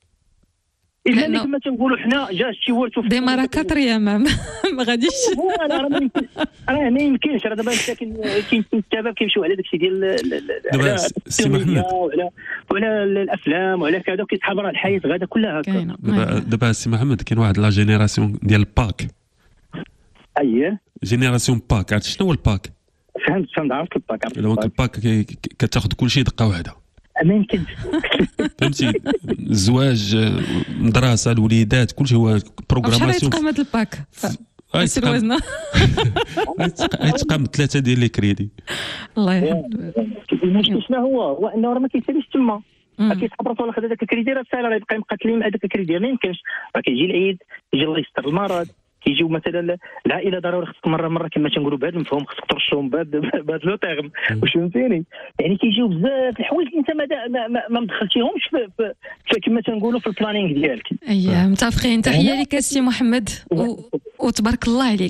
إلا كما تنقولوا حنا جا شي ورث في ديما كاتريا ما غاديش. راه ما يمكنش. راه دابا كاين الشباب كيمشيو على داكشي ديال سي محمد وعلى الافلام وعلى كذا، وكيتحاب راه الحياه غادا كلها هكا. دابا سي محمد كاين واحد لا جينيراسيون ديال الباك. اييه جينيراسيون باك. عرفت شنو هو الباك؟ فهمت عرفت الباك. دونك الباك كتاخذ كلشي دقه واحده. ما يمكنش. فهمتي؟ الزواج، مدرسه، الوليدات، كلشي هو بروغراماسيون. شحال يتقام هذا الباك؟ سير وزنه. يتقام 3 ديال لي كريدي. الله يحفظك. المشكل شنو هو انه راه ما كيساليش تما. كيسحب راسو على خد هذاك الكريدي، راه ساهل راه يبقى مقاتلين مع هذاك الكريدي. ما يمكنش. راه كيجي العيد، يجي الله يستر المرض، كيجيو مثلا العائله ضروري خصك مره كما تنقولوا بهذا المفهوم خصك ترشهم بهذا لو تيرم. واش فهمتيني؟ يعني كيجيو بزاف الحوايج انت ما مدخلتيهمش في كما تنقولوا في البلانينغ ديالك. اييه متفقين. تحيه لك سي محمد وتبارك الله عليك.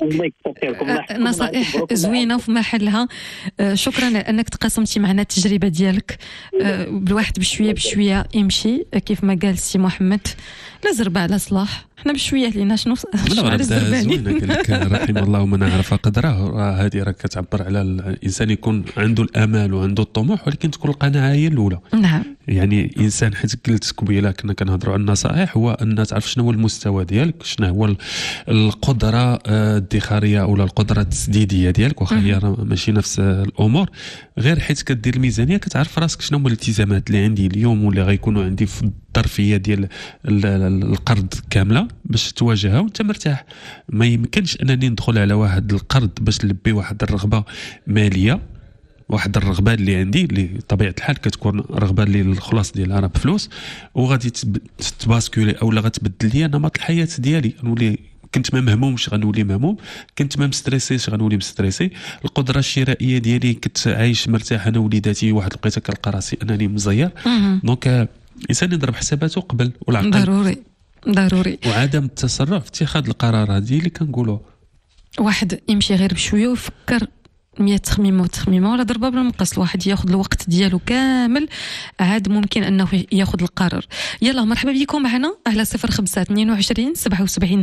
نصائح زوينه في محلها. شكرا لانك تقاسمتي معنا التجربه ديالك. بالواحد بشويه يمشي كيف ما قال سي محمد، لا زربه لا صلاح، حنا بشويه لينا شنو زوينه. قال لك رحم الله من عرف قدره. هذه راه كتعبر على الانسان يكون عنده الامال وعنده الطموح، ولكن تكون القناعه هي الاولى. نعم. يعني انسان، حيت قلت قبيله كنا كنهضروا على النصائح، هو ان تعرف شنو هو المستوى ديالك، شنو هو القدره الادخاريه او القدره التسديديه ديالك، واخا هي ماشي نفس الامور، غير حيت كدير الميزانيه كتعرف راسك شنو هما الالتزامات اللي عندي اليوم واللي غيكونوا عندي في الظرفيه ديال القرض كامله باش تواجهها وانت مرتاح. ما يمكنش انني ندخل على واحد القرض باش نلبي واحد الرغبه ماليه، واحد الرغبه اللي عندي اللي طبيعه الحال كتكون رغبه اللي الخلاص ديالها راه بفلوس، وغادي تباسكولي او لا غتبدل لي نمط الحياه ديالي. نولي كنت ما مهمومش غنولي مهموم، كنت ما مستريسيش غنولي مستريسي. القدره الشرائيه ديالي كنت عايش مرتاح انا وليداتي، واحد لقيتها كنلقى راسي انني مزير. دونك الانسان يضرب حساباته قبل والعقل ضروري. وعدم التسرع في اتخاذ القرار. هذه اللي كنقولوا واحد يمشي غير بشويه ويفكر 100 تخميمه ولا ضربه بالمقص. الواحد ياخذ الوقت ديالو كامل عاد ممكن انه ياخذ القرار. يلا مرحبا بكم معنا على 05 22 77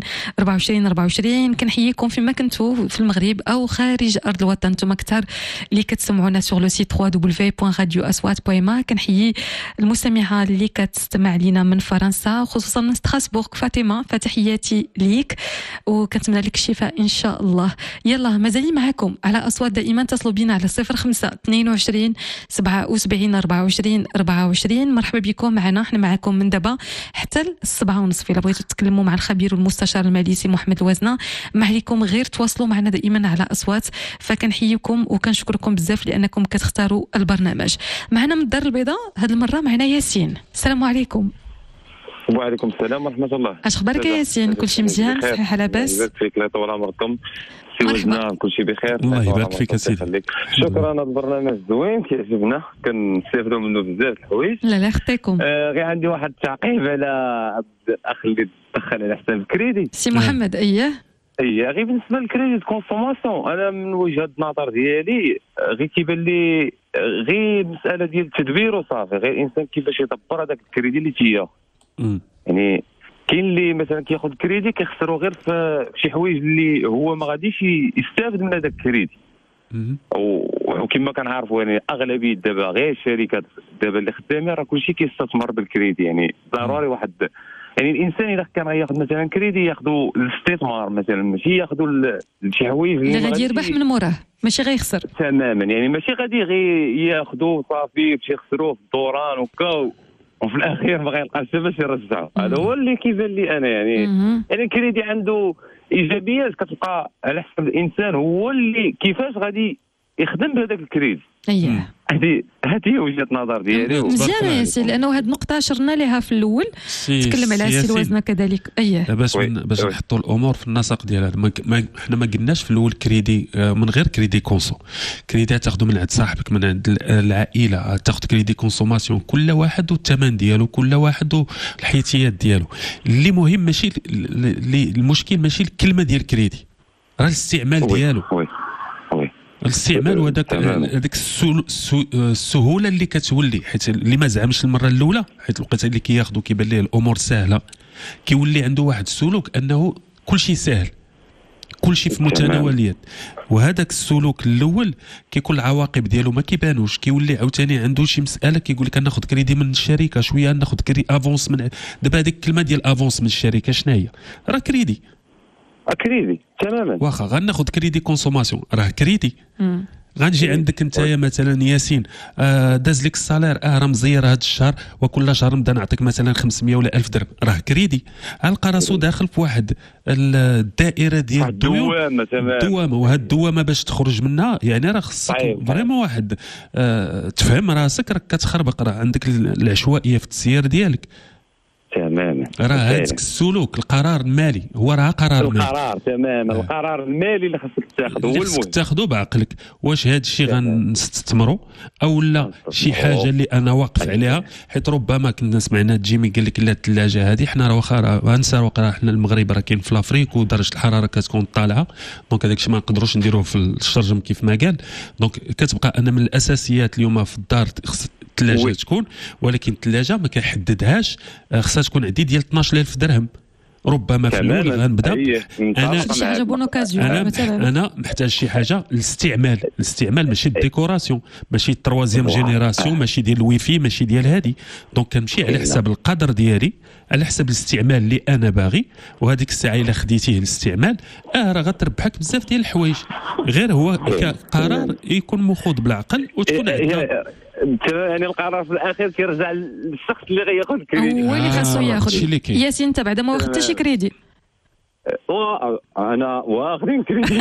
24. كنحييكم فيما كنتو في المغرب او خارج ارض الوطن. نتوما كثار اللي كتسمعونا سور لو سيت www.radioaswat.ma. كنحيي المستمعه اللي كتستمع لينا من فرنسا، خصوصا من ستراسبورغ. فاطمه فتحياتي ليك وكنتمنى لك الشفاء ان شاء الله. يلا مازالين معكم على اصوات دائما. اتصلوا بنا على 05 22 77 24. مرحبا بكم معنا. احنا معكم من دابا حتى 7:30. الا بغيتوا تتكلموا مع الخبير والمستشار المالي سي محمد الوزنه، ما عليكم غير تواصلوا معنا دائما على اصوات. فكنحييكم وكنشكركم بزاف لانكم كتختاروا البرنامج. معنا من الدار البيضاء هذه المره معنا ياسين. السلام عليكم. وعليكم السلام ورحمه الله. اش اخبارك يا ياسين؟ كلشي مزيان؟ صحيح لاباس؟ يبارك فيك، الله يطول عمركم. سي وزنا كلشي بخير. الله يبارك فيك سيدي. شكرا. هذا البرنامج زوين كيعجبنا، كنستافدوا منه بزاف الحوايج. لا يخطيكم. غير عندي واحد التعقيب على الاخ اللي دخل على حساب الكريدي سي محمد. اييه غير بالنسبه للكريدي كونسوماسيون، انا من وجهه النظر ديالي غير كيبان لي غير مساله ديال التدبير وصافي. غير الانسان كيفاش يدبر هذاك الكريدي اللي تياخذ. يعني كاين اللي مثلا كياخذ كريدي كيخسروا غير في شي حوايج اللي هو ما غاديش يستافد من هذاك الكريدي. وكما كنعرفوا يعني اغلبيه دابا غير الشركات دابا اللي خدامين راه كلشي كيستثمر بالكريدي، يعني ضروري واحد يعني الانسان اذا كان غياخذ مثلا كريدي ياخذوا الاستثمار مثلا، ماشي ياخذوا شي حوايج اللي غادي يربح من موراه ماشي غيخسر تماما، يعني ماشي غادي غير ياخذوا صافي باش يخسروا في الدوران وكا وفي الاخير ما غيلقاش باش يرجعوا. هذا هو اللي كيبان لي انا يعني يعني الكريدي عنده ايجابيات كتبقى على حسب الانسان هو اللي كيفاش غادي يخدم بهذاك الكريدي. اييه هذه هي وجهه النظر ديالي. مزيان يا سي، لانه هذه النقطه شرنا لها في الاول، تكلم على السي الوزنه كذلك. اييه باش نحطوا الامور في النسق ديالها. حنا ما قلناش في الاول كريدي من غير كريدي كونسو، كريدي تاخذوا من عند صاحبك من عند العائله، تاخذ كريدي كونسوماسيون، كل واحد والثمن ديالو، كل واحد والحيتيات ديالو. اللي مهم ماشي المشكل ماشي الكلمه ديال كريدي، راه الاستعمال ديالو. الاستعمال وهذاك السهوله اللي كتولي، حيت اللي ما زعمش المره الاولى حيت الوقت اللي كياخذوا كيبان ليه الامور سهله كيولي عنده واحد السلوك انه كل شيء سهل، كل شيء في متناول اليد، وهذاك السلوك الاول كيكون العواقب ديالو ما كيبانوش، كيولي عاوتاني عنده شي مساله كيقول لك ناخذ كريدي من الشركه شويه، ناخذ افونس من دابا هذيك الكلمه ديال افونس من الشركه شنو هي؟ راه كريدي تماما. واخا غناخذ كريدي كونسوماسيون راه كريدي. غنجي عندك انت مثلا ياسين داز لك الصالير راه مزير هذا الشهر وكل شهر نبدا نعطيك مثلا 500 ولا 1000 درهم، راه كريدي. غنلقى راسو داخل في واحد الدائره ديال الدوامه، وهاد الدوامه باش تخرج منها يعني راه خصك فريمون واحد تفهم راسك راك كتخربق، راه عندك العشوائيه في التسيير ديالك تماما. راه هذاك السلوك القرار المالي هو راه قرار مالي. القرار تماما القرار المالي اللي خاصك تاخذه هو المهم، تاخذه بعقلك. واش هذا الشيء غنستثمروا او لا شي حاجه اللي انا واقف عليها؟ حيت ربما كنا سمعنا جيمي قال لك لا الثلاجه هذه حنا راه واخا غنساروق، راه حنا المغرب راه كاين في لافريك ودرجه الحراره كتكون طالعه، دونك هذاك الشيء ما نقدروش نديروه في الشرجم كيف ما قال. دونك كتبقى انا من الاساسيات اليوم في الدار الثلاجه تكون، ولكن الثلاجه ما كيحددهاش، خصها تكون عندي ديال 12000 درهم. ربما في الاول غنبدا انا محتاج شي حاجه الاستعمال ماشي الديكوراسيون، ماشي التروازيام جينيراسيون، ماشي ديال الويفي، ماشي ديال هذه. دونك كنمشي على حساب القدر ديالي، على حساب الاستعمال اللي انا باغي، وهذيك الساعه الا خديتيه الاستعمال راه غتربحك بزاف ديال الحوايج. غير هو قرار يكون مخوض بالعقل وتكون عندك يعني القرار في الاخير كيرجع للشخص اللي غياخذ الكريدي، هو اللي خاصو ياخذ. ياسين انت بعدا ما واخدتش شي كريدي؟ انا واخدين كريدي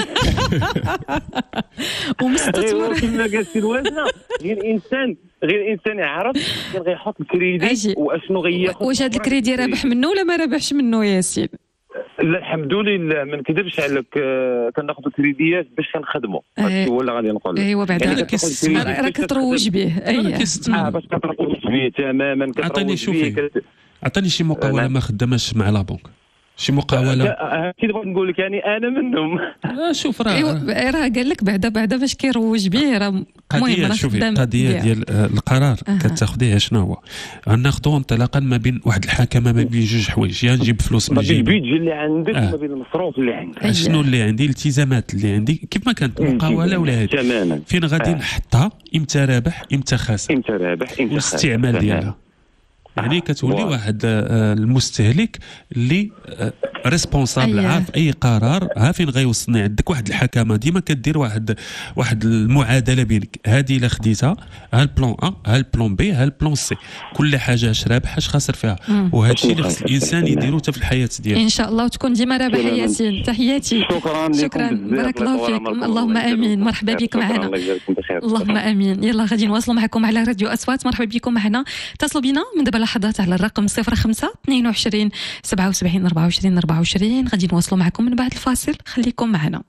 ومستثمر كما قال سي الوزنه. غير الانسان يعرف فين غيحط الكريدي واشنو غياخذ. واش هذا الكريدي رابح منه ولا ما رابحش منه ياسين؟ لا الحمد لله ما نكذبش عليك، كناخذوا كريديات باش كنخدموا، هذا هو اللي غادي نقول. ايوا بعدا راك تروج به. اييه باش كتروج به تماما. عطاني شي مقاوله ما خداماش مع لا بنك، شي مقاوله. كي بغيت نقول لك يعني انا منهم. شوف راه قال لك بعدا باش كيروج به راه المهم راه خدام. القضيه ديال القرار كتاخذيه شنو هو؟ غناخذوا انطلاقا ما بين واحد الحكمه ما بين جوج حوايج، يا نجيب فلوس من جيبي، ما بين البيدجي اللي عندك وما بين المصروف اللي عندك، شنو اللي عندي، الالتزامات اللي عندي، كيف ما كانت مقاوله ولا هذه فين غادي نحطها، امتى رابح امتى خاسر، والاستعمال ديالها. يعني كتولي واحد المستهلك اللي ريسبونسابل، عارف اي قرار ها فين غيوصلني. عندك واحد الحكامه ديما كدير واحد المعادله بينك، هذه الا خديتها ها البلان ا ها البلان بي ها البلان سي، كل حاجه اش رابح اش خاسر فيها، وهذا الشيء اللي خص الانسان يديرو حتى في الحياه ديالو ان شاء الله، وتكون ديما رابح. ياسين تحياتي، شكرا بارك الله فيك. اللهم امين. مرحبا بك معنا. اللهم امين. يلا غادي نواصلوا معكم على راديو اصوات. مرحبا بكم معنا، اتصلوا بنا من دابا لحظات على الرقم 05 22 77 24 24. غادي نواصلوا معكم من بعد الفاصل، خليكم معنا.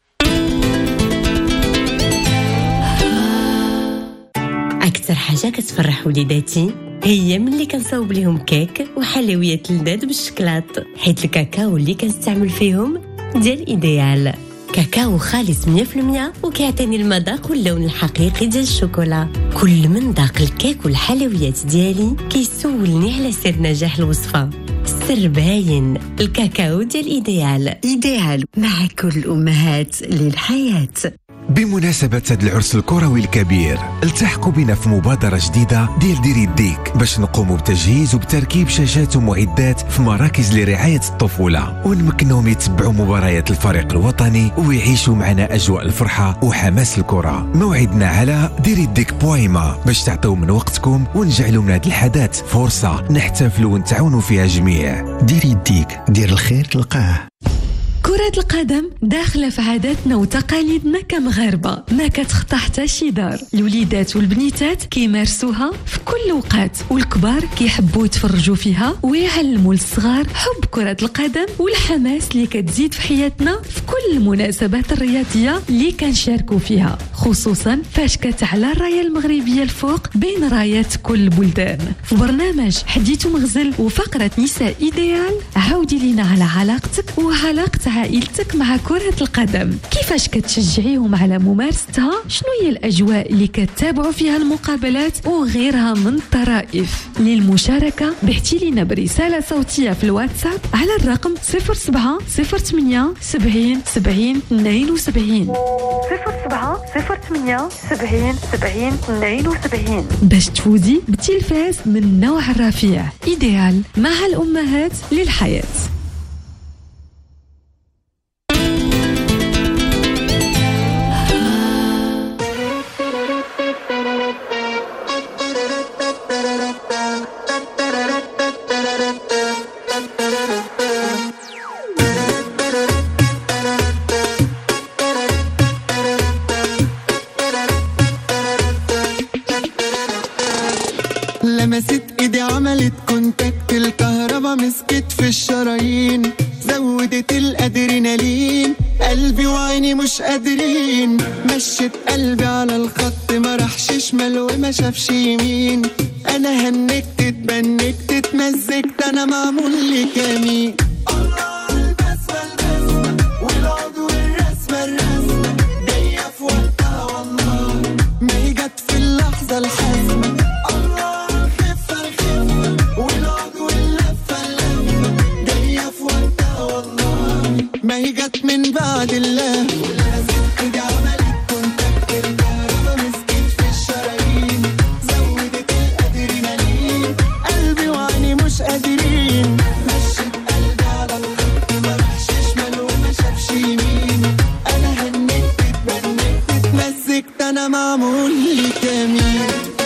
أكثر حاجة كتفرح وليداتي هي ملي كنصاوب لهم كيك وحلويات لذاذ بالشكلاط، حيت الكاكاو اللي كنستعمل فيهم ديال إيديال، كاكاو خالص 100% وكيعطيني المذاق واللون الحقيقي ديال الشوكولا. كل من ذاق الكيك والحلويات ديالي كيسولني على سر نجاح الوصفة. السر باين. الكاكاو ديال إيديال مع كل الأمهات للحياة. بمناسبة هذا العرس الكروي الكبير التحقوا بنا في مبادرة جديدة ديال ديري يديك باش نقوموا بتجهيز وبتركيب شاشات ومعدات في مراكز لرعاية الطفولة ونمكنهم يتبعوا مباريات الفريق الوطني ويعيشوا معنا أجواء الفرحة وحماس الكرة. موعدنا على ديري يديك بويما باش تعطيو من وقتكم ونجعلوا من هذا الحدث فرصة نحتفلوا ونتعاونوا فيها جميع. ديري يديك، دير الخير تلقاه. كرة القدم داخلة في عاداتنا وتقاليدنا كمغاربة، ما كتخطى حتى شي دار. الوليدات والبنيتات كيمارسوها في كل وقت، والكبار كيحبوا يتفرجوا فيها ويعلموا للصغار حب كرة القدم والحماس اللي كتزيد في حياتنا في كل المناسبات الرياضية اللي كنشاركوا فيها، خصوصا فاش كتعلى الراية المغربية الفوق بين رايات كل البلدان. في برنامج حديث ومغزل وفقرة نساء إيديال عاودي لينا على علاقتك وعلاقة عائلتك مع كرة القدم، كيفاش كتشجعيهم على ممارستها، شنو هي الأجواء اللي كتتابعوا فيها المقابلات وغيرها من الطرائف. للمشاركة بحتي لنا برسالة صوتية في الواتساب على الرقم 07 08 70 70 72 07 08 70 70 72 باش تفوزي بتلفاز من نوع الرفيع. إيديال مع الأمهات للحياة. لمست ايدي عملت كونتاكت، الكهرباء مسكت في الشرايين، زودت الادرينالين، قلبي وعيني مش قادرين، مشيت قلبي على الخط ما راحش شمال وما شافش يمين، انا هنكت اتبنكت اتمزجت انا معمول لي كمين. الله البسمة البسمة والعود والرسمة الرسمة جاية في وقتها والله، ما هي جت في اللحظة الحاسمة. ما هي جت من بعد الله، ولازم ايدي عملت كونتاكت، الكهرباء مسكت في الشرايين، زودت الادرينالين، قلبي وعيني مش قادرين، مشيت قلبي على الخط ما راحش شمال وما شافش يمين، انا هنكت اتبنكت اتمزجت انا معمول لي كمين.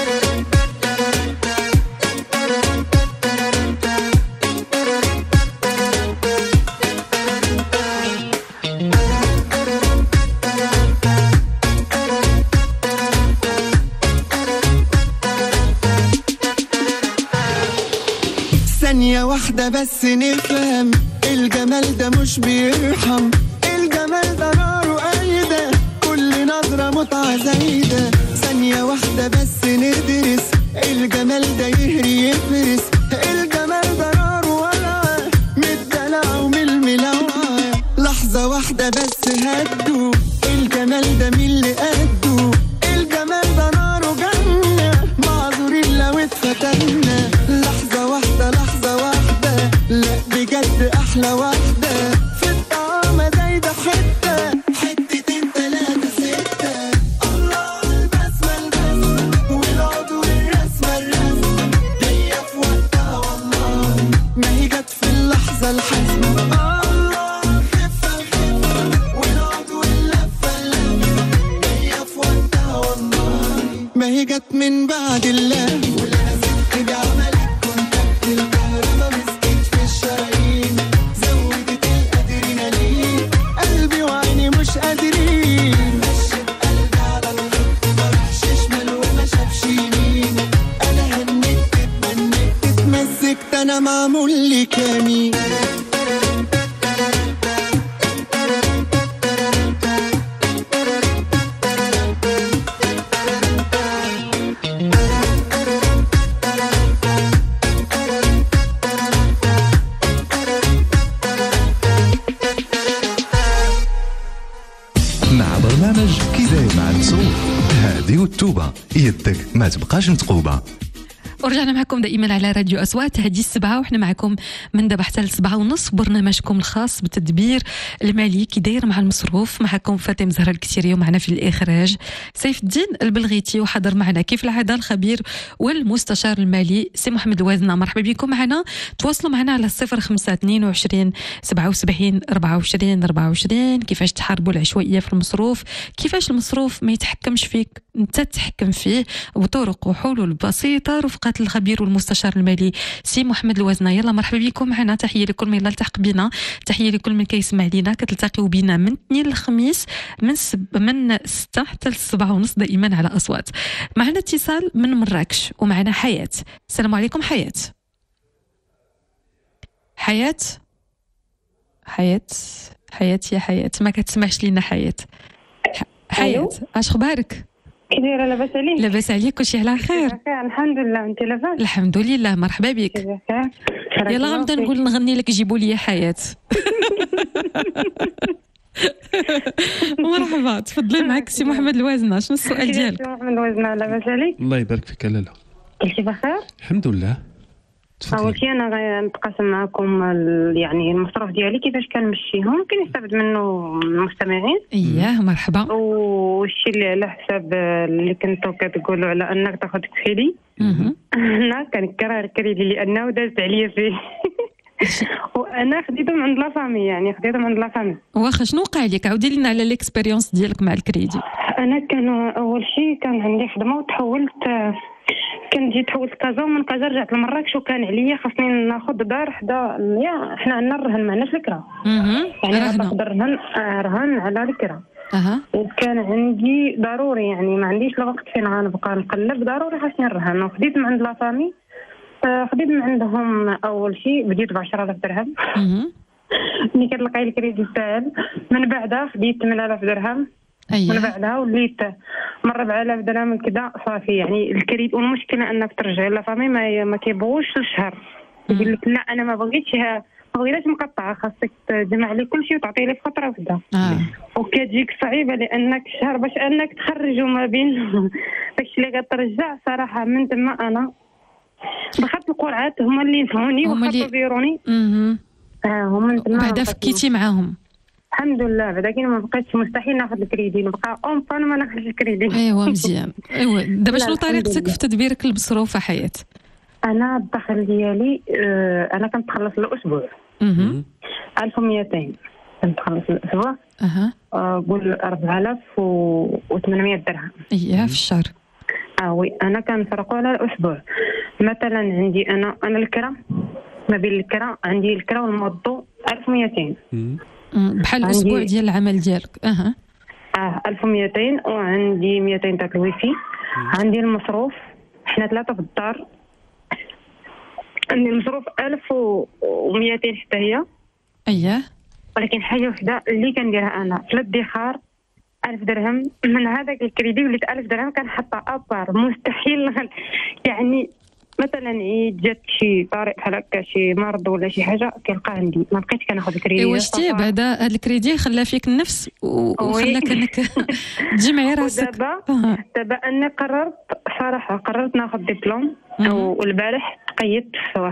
ثانية واحدة بس نفهم، الجمال ده مش بيرحم، الجمال ده ناره قايدة، كل نظرة متعة زايدة، ثانية واحدة بس ندرس، الجمال ده يهري يفرس، الجمال ده ناره ولعة، من الدلع ومن الملوعة، لحظة واحدة بس هدوا، الجمال ده مين اللي قدوا، الجمال ده ناره جنة، معذورين لو اتفتنا، لحظة واحدة لحظة واحدة، لا بجد أحلى واحدة، في الطعامة زايدة حتة، حتتين تلاتة ستة، الله البسمة البسمة والعود والرسمة الرسمة جاية في وقتها والله، ما هي جت في اللحظة الحاسمة. الله الخفة الخفة والعود واللفة اللفة جاية في وقتها والله، ما هي جت من بعد الله، ولازم ايدي عملت كونتاكت، الكهرباء مسكت في الشرايين، زودت الادرينالين، قلبي وعيني مش قادرين، مشيت قلبي على الخط ما راحش شمال وما شافش يمين، انا هنكت اتبنكت اتمزجت انا معمول لي كمين. مع برنامج كي داير مع التصوف هادي والتوبة، يدك ما تبقاش متقوبة. ورجعنا معكم دائما على راديو أصوات. هذه 7 وحنا معكم من دابا حتى 7:30 برنامجكم الخاص بالتدبير المالي كي داير مع المصروف. معكم فاطمه زهرة الكسيري ومعنا في الإخراج سيف الدين البلغيتي، وحضر معنا كيف العادة الخبير والمستشار المالي سي محمد الوازنة. مرحبا بكم معنا. تواصلوا معنا على 0522 77 24 24. كيفاش تحاربوا العشوائية في المصروف، كيفاش المصروف ما يتحكمش فيك انت تتحكم فيه بطرق وحلول بسيطة رفقة الخبير والمستشار المالي سي محمد الوازنة. يلا مرحبا بكم معنا. تحية لكل من يلتحق بنا، تحية لكل من كيسمع لينا. كتلتقيوا بنا من اثنين للخميس من 6 حتى 7:30 دائما على أصوات. معنا اتصال من مراكش ومعنا حياة. السلام عليكم حياة. حياة يا حياة ما كتسمعش لينا حياة. حياة اش اخبارك؟ كي دايره؟ لاباس عليك؟ لاباس عليك؟ كلشي على خير؟ الحمد لله. انت لاباس؟ الحمد لله. مرحبا بك. يلا غنبدا نقول نغني لك جيبوا لي حياة. مرحبا، تفضلي معك سي محمد الوازنة. شنو السؤال ديالك؟ محمد الوازنة لاباس عليك؟ الله يبارك فيك لاله. كلشي بخير؟ الحمد لله. اول شيء انا غنتقاسم معكم يعني المصروف ديالي كيفاش كنمشيهم، ممكن يستافد منه المستمعين. اييه مرحبا. والشيء اللي على حساب اللي كنتو كتقولوا على انك تاخذ كفيلي، انا كنكره الكريدي لانه دازت عليا فيه. وانا خديته من عند لا فامي، يعني خديته من عند لا فامي. واخا شنو وقع لك؟ عاودي لنا على ليكسبيريونس ديالك مع الكريدي. انا كان اول شيء كان عندي خدمه وتحولت، كان جيت تحولت كازا، ومن كازا رجعت لمراكش، وكان عليا خاصني ناخذ دار حدا. حنا عندنا الرهن، ما عندناش الكرا، يعني ناخذ رهن على الكرا. وكان عندي ضروري، يعني ما عنديش الوقت فين غنبقى نقلب، ضروري خاصني الرهن. وخديت من عند لا فامي، خديت من عندهم اول شيء بديت ب 10,000 درهم. ملي كتلقاي الكريدي ساهل، من بعدها خديت 8,000 درهم. من بعدها وليت من 4,000 درهم كذا صافي. يعني الكريدي، والمشكله انك ترجع لا فامي ما كيبغوش الشهر، يقول لك لا انا ما بغيتش مقطعه، خاصك تجمع لي كل شيء وتعطي لي في خطره واحده. وكتجيك صعيبه لانك شهر باش انك تخرجوا ما بين داكشي اللي كترجع. صراحه من تما انا دخلت القرعات، هما اللي نفعوني وخاصو ديروني. هما تما بعدا فكيتي معاهم الحمد لله. بعدا كي ما بقيتش مستحيل ناخذ الكريدي، نبقى اونطون ما ناخذش الكريدي. ايوا مزيان. ايوا دابا شنو طريقتك في تدبيرك للمصروف حياة؟ انا الدخل ديالي انا كنتخلص الاسبوع 1200 كنتخلص الاسبوع. قول 4,800 درهم. اييه في الشهر. وي انا كنفرقوا على الاسبوع. مثلا عندي انا الكرا، ما بين الكرا عندي الكرا والموضوع 1200 بحال الاسبوع ديال العمل ديالك. 1200 وعندي 200 تاع الويفي. عندي المصروف، حنا 3 في الدار، عندي المصروف 1200 حتى هي. اييه. ولكن حاجه وحده اللي كنديرها انا في الادخار 1000 درهم من هذاك الكريدي، وليت 1000 درهم كنحطها ابار. مستحيل يعني مثلا عيد جات شي طارئ بحال هكا، شي مرض ولا شي حاجه، كنلقى عندي ما بقيتش كناخذ الكريدي. ايوا شتي بعدا هذا الكريدي خلى فيك النفس وخلاك انك تجمعي راسك. دابا انا قررت ناخذ دبلوم. والبارح تقيدت في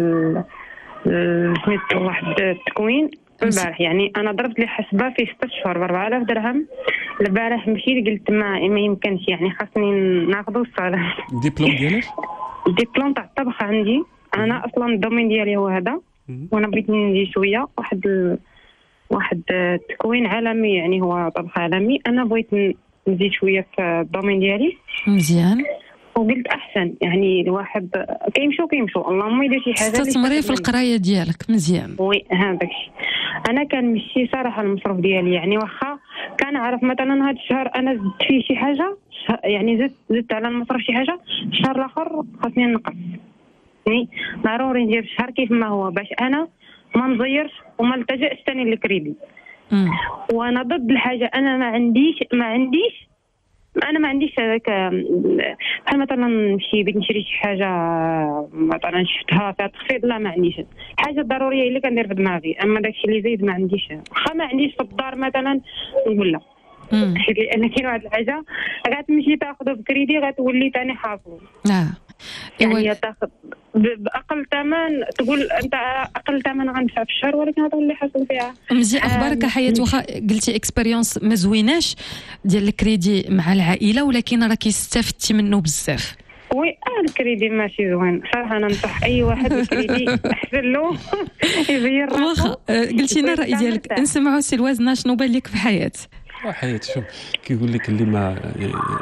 واحد التكوين البارح. يعني انا ضربت لي حسبه في 6 شهور ب 4,000 درهم. البارح مشيت قلت ما يمكنش، يعني خاصني ناخذ الصالح. الدبلوم ديالك؟ الدبلوم تاع الطبخ عندي انا اصلا الدومين ديالي هو هذا، وانا بغيت ندي شويه واحد التكوين عالمي، يعني هو طبخ عالمي. انا بغيت نزيد شويه في الدومين ديالي. مزيان. وقلت احسن يعني الواحد كيمشوا اللهم يدير شي حاجه تستثمري في القرايه ديالك. مزيان. وي هذاك الشيء. انا كنمشي صراحه المصروف ديالي، يعني واخا كان عارف مثلا هذا الشهر انا زدت فيه شي حاجه، يعني زدت على المصروف شي حاجه، الشهر الاخر خاصني نقص. يعني ضروري ندير الشهر كيف ما هو باش انا ما نزيرش وما نلتجئش ثاني للكريدي. وانا ضد الحاجه انا ما عنديش هذاك بحال مثلا نمشي بغيت نشري شي حاجه مثلا شفتها فيها تخفيض، لا ما عنديش. الحاجه الضروريه اللي كندير في دماغي، اما داكشي اللي زايد ما عنديش. واخا ما عنديش في الدار مثلا نقول لا، لان كاين واحد الحاجه غتمشي تاخذه بكريدي غتولي ثاني حافظ. يعني تاخذ باقل ثمن، تقول انت اقل ثمن غندفع في الشهر، ولكن هذا هو اللي حصل فيها. مزيان. اخبارك حياة؟ واخا قلتي اكسبيريونس ما زويناش ديال الكريدي مع العائله، ولكن راكي استفدتي منه بزاف. وي الكريدي ماشي زوين صراحه. انا ننصح اي واحد الكريدي احسن له يغير راسو. واخا قلتي لنا الراي ديالك، نسمعوا سي الوزنه شنو بان لك في حياة؟ حياة شوف كيقول لك اللي ما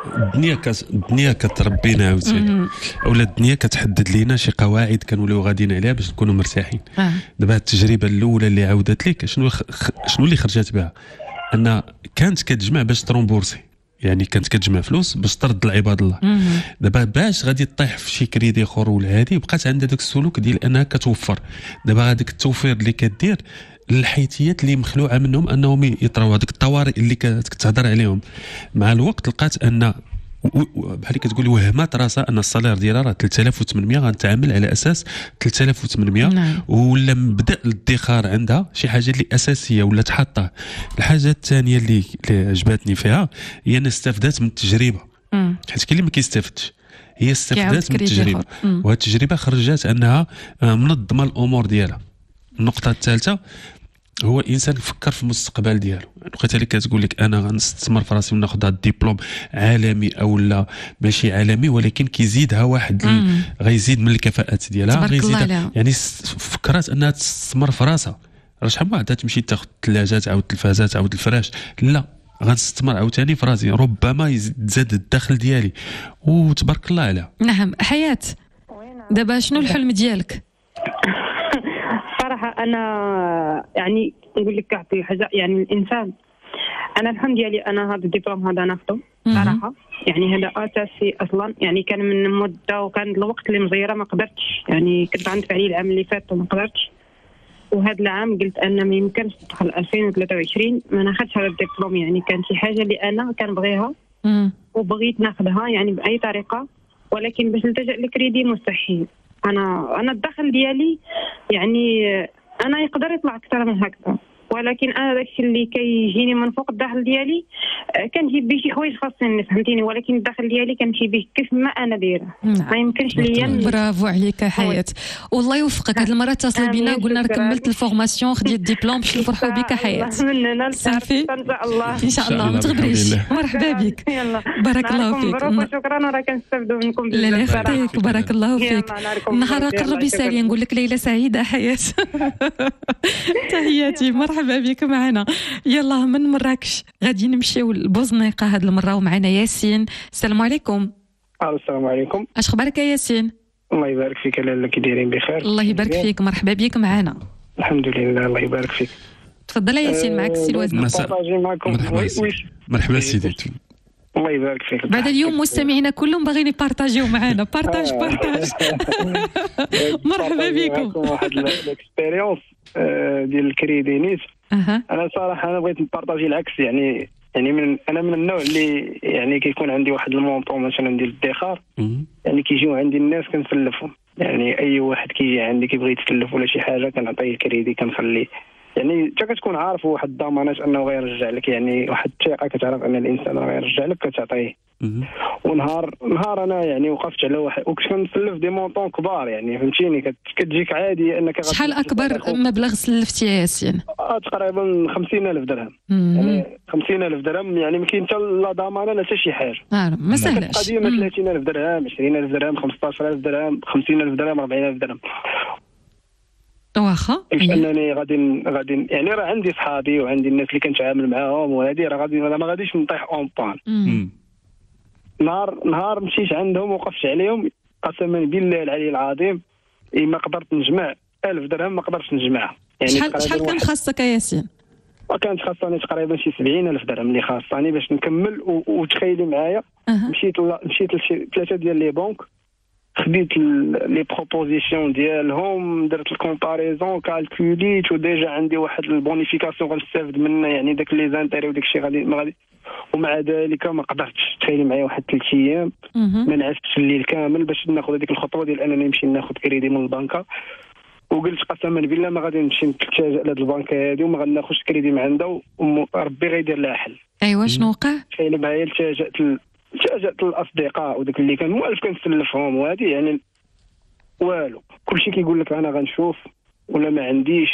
الدنيا كتربينا عاوتاني، اولا الدنيا كتحدد لينا شي قواعد كنوليو غاديين عليها باش نكونوا مرتاحين. دابا التجربه الاولى اللي عاودت لك شنو اللي خرجت بها؟ ان كانت كتجمع باش ترومبورسي، يعني كانت كتجمع فلوس باش ترد لعباد الله. دابا باش غادي تطيح في شي كريدي اخر ولا هادي، بقات عندها داك السلوك ديال انها كتوفر. دابا هذاك التوفير اللي كدير الحيتيات اللي مخلوعه منهم انهم يطراو هذيك الطوارئ اللي كتهضر عليهم، مع الوقت لقات ان بحال كتقولي وهمات راسها ان الصالير ديالها راه 3800 غنتعامل على اساس 3800. ولا مبدا الادخار عندها شي حاجه اللي اساسيه ولا تحطها. الحاجه الثانيه اللي عجبتني فيها هي ان استفدت من التجربه، حيت كاين اللي ما كيستافدش، هي استفدت من التجربه، وهذه التجربه خرجت انها منظمه الامور ديالها. النقطه الثالثه هو الانسان يفكر في المستقبل ديالو. لقيت اللي كتقول لك انا غنستثمر في راسي وناخذ هذا الدبلوم عالمي او لا ماشي عالمي، ولكن كيزيدها واحد غيزيد من الكفاءات ديالها، غيزيد يعني فكرات انها تستثمر في راسها. راه شحال من واحد تمشي تاخذ الثلاجات او التلفازات او الفراش، لا غنستثمر عاوتاني في راسي، ربما يزاد الدخل ديالي وتبارك الله عليها. نعم. حياة دابا شنو الحلم ديالك؟ صراحة أنا يعني نقول لك كاع حاجة، يعني الإنسان أنا الحمد ديالي أنا هذا الدبلوم هذا ناخذه صراحة، يعني هذا أساسي أصلا. يعني كان من مدة وكان الوقت اللي مزيرة ما قدرتش، يعني كنت عندي فعلي العام اللي فات وما قدرتش، وهذا العام قلت أن ما يمكنش ندخل 2023 ما ناخذش هذا الدبلوم. يعني كان شي حاجة اللي أنا كنبغيها وبغيت ناخذها يعني بأي طريقة، ولكن باش نلتجأ للكريدي مستحيل. انا الدخل ديالي يعني انا يقدر يطلع اكثر من هكذا، ولكن انا داكشي اللي كيجيني من فوق الدخل ديالي كنجيب به شي حوايج خاصني فهمتيني، ولكن الدخل ديالي كنمشي به كيف ما انا دايره. ما يمكنش ليا. برافو عليك حياة، والله يوفقك. هذه المره اتصلوا بينا قلنا راه كملت الفورماسيون خديت الدبلوم باش نفرحوا بك حياة. صافي ان شاء الله ان شاء الله ما تغبريش. مرحبا بك، بارك الله فيك. شكرا، وراه كنستافدوا منكم لا لا يخليك، بارك الله فيك. النهار قرب يسالي، نقول لك ليله سعيده حياة. تحياتي، مرحبا بك معنا. يلا من مراكش غادي نمشيو لبوزنيقه هذه المره، ومعنا ياسين. السلام عليكم. السلام عليكم. اش خبارك يا ياسين؟ الله يبارك فيك لاله، كي دايرين بخير؟ الله يبارك فيك، مرحبا بك معنا. الحمد لله، الله يبارك فيك. تفضل يا ياسين، معك السي الوزن. مرحبا سيدي. الله يبارك فيك. بعد اليوم مستمعينا كلهم باغيين يبارطاجيو معنا. بارطاج. مرحبا بكم. واحد الاكسبيريونس ديال الكريدي نيت. انا صراحه انا بغيت نبارطاجي العكس، يعني انا من النوع اللي يعني كيكون عندي واحد المونطون مثلا ديال الادخار، يعني كيجيو عندي الناس كنسلفهم. يعني اي واحد كيجي عندي كيبغي يتسلف ولا شي حاجه كنعطيه الكريدي كنخليه، يعني انت كتكون عارف واحد الضمانات انه غيرجع لك، يعني واحد الثقه كتعرف ان الانسان غيرجع لك كتعطيه. ونهار انا يعني وقفت على واحد وكنت كنسلف دي مونطون كبار، يعني فهمتيني كتجيك عادي انك شحال اكبر مبلغ سلفتي يا ياسين؟ تقريبا 50,000 درهم. يعني 50,000 درهم يعني ما كاين حتى لا ضمانه لا حتى شي حاجه. ما سهلاش. قديمه 30,000 درهم، 20,000 درهم، 15,000 درهم، 50,000 درهم، 40,000 درهم. واخا انني غادي يعني راه عندي صحابي وعندي الناس اللي كنتعامل معاهم، وهذه راه ما غاديش نطيح اون بان. نهار مشيت عندهم وقفت عليهم، قسما بالله العلي العظيم ما قدرت نجمع 1000 درهم، ما قدرتش نجمعها. يعني شحال كان خاصك يا ياسين؟ كانت خاصني تقريبا شي 70,000 درهم اللي خاصني باش نكمل. وتخيلي معايا مشيت لشي 3 ديال لي بنك، خديت لي بروبوزيسيون ديالهم، درت الكومباريزون، كالكوليت، وديجا عندي واحد البونيفيكاسيون غنستافد منها، يعني داك لي زانتيري وداك الشيء غادي. ومع ذلك ما قدرتش. تخيلي معايا واحد 3 ايام ما نعستش الليل كامل باش ناخذ هذيك الخطوه ديال انني نمشي ناخذ كريدي من البنكه. وقلت قسما بالله ما غادي نمشي نتلجا لهاد البنكه هذه وما غناخذش كريدي من عندها، وربي غيدير لها حل. ايوا شنو وقع؟ تخيلي معايا التجأت للاصدقاء وداك اللي كان موالف كنسلفهم، وهذه يعني والو، كلشي كيقول لك انا غنشوف ولا ما عنديش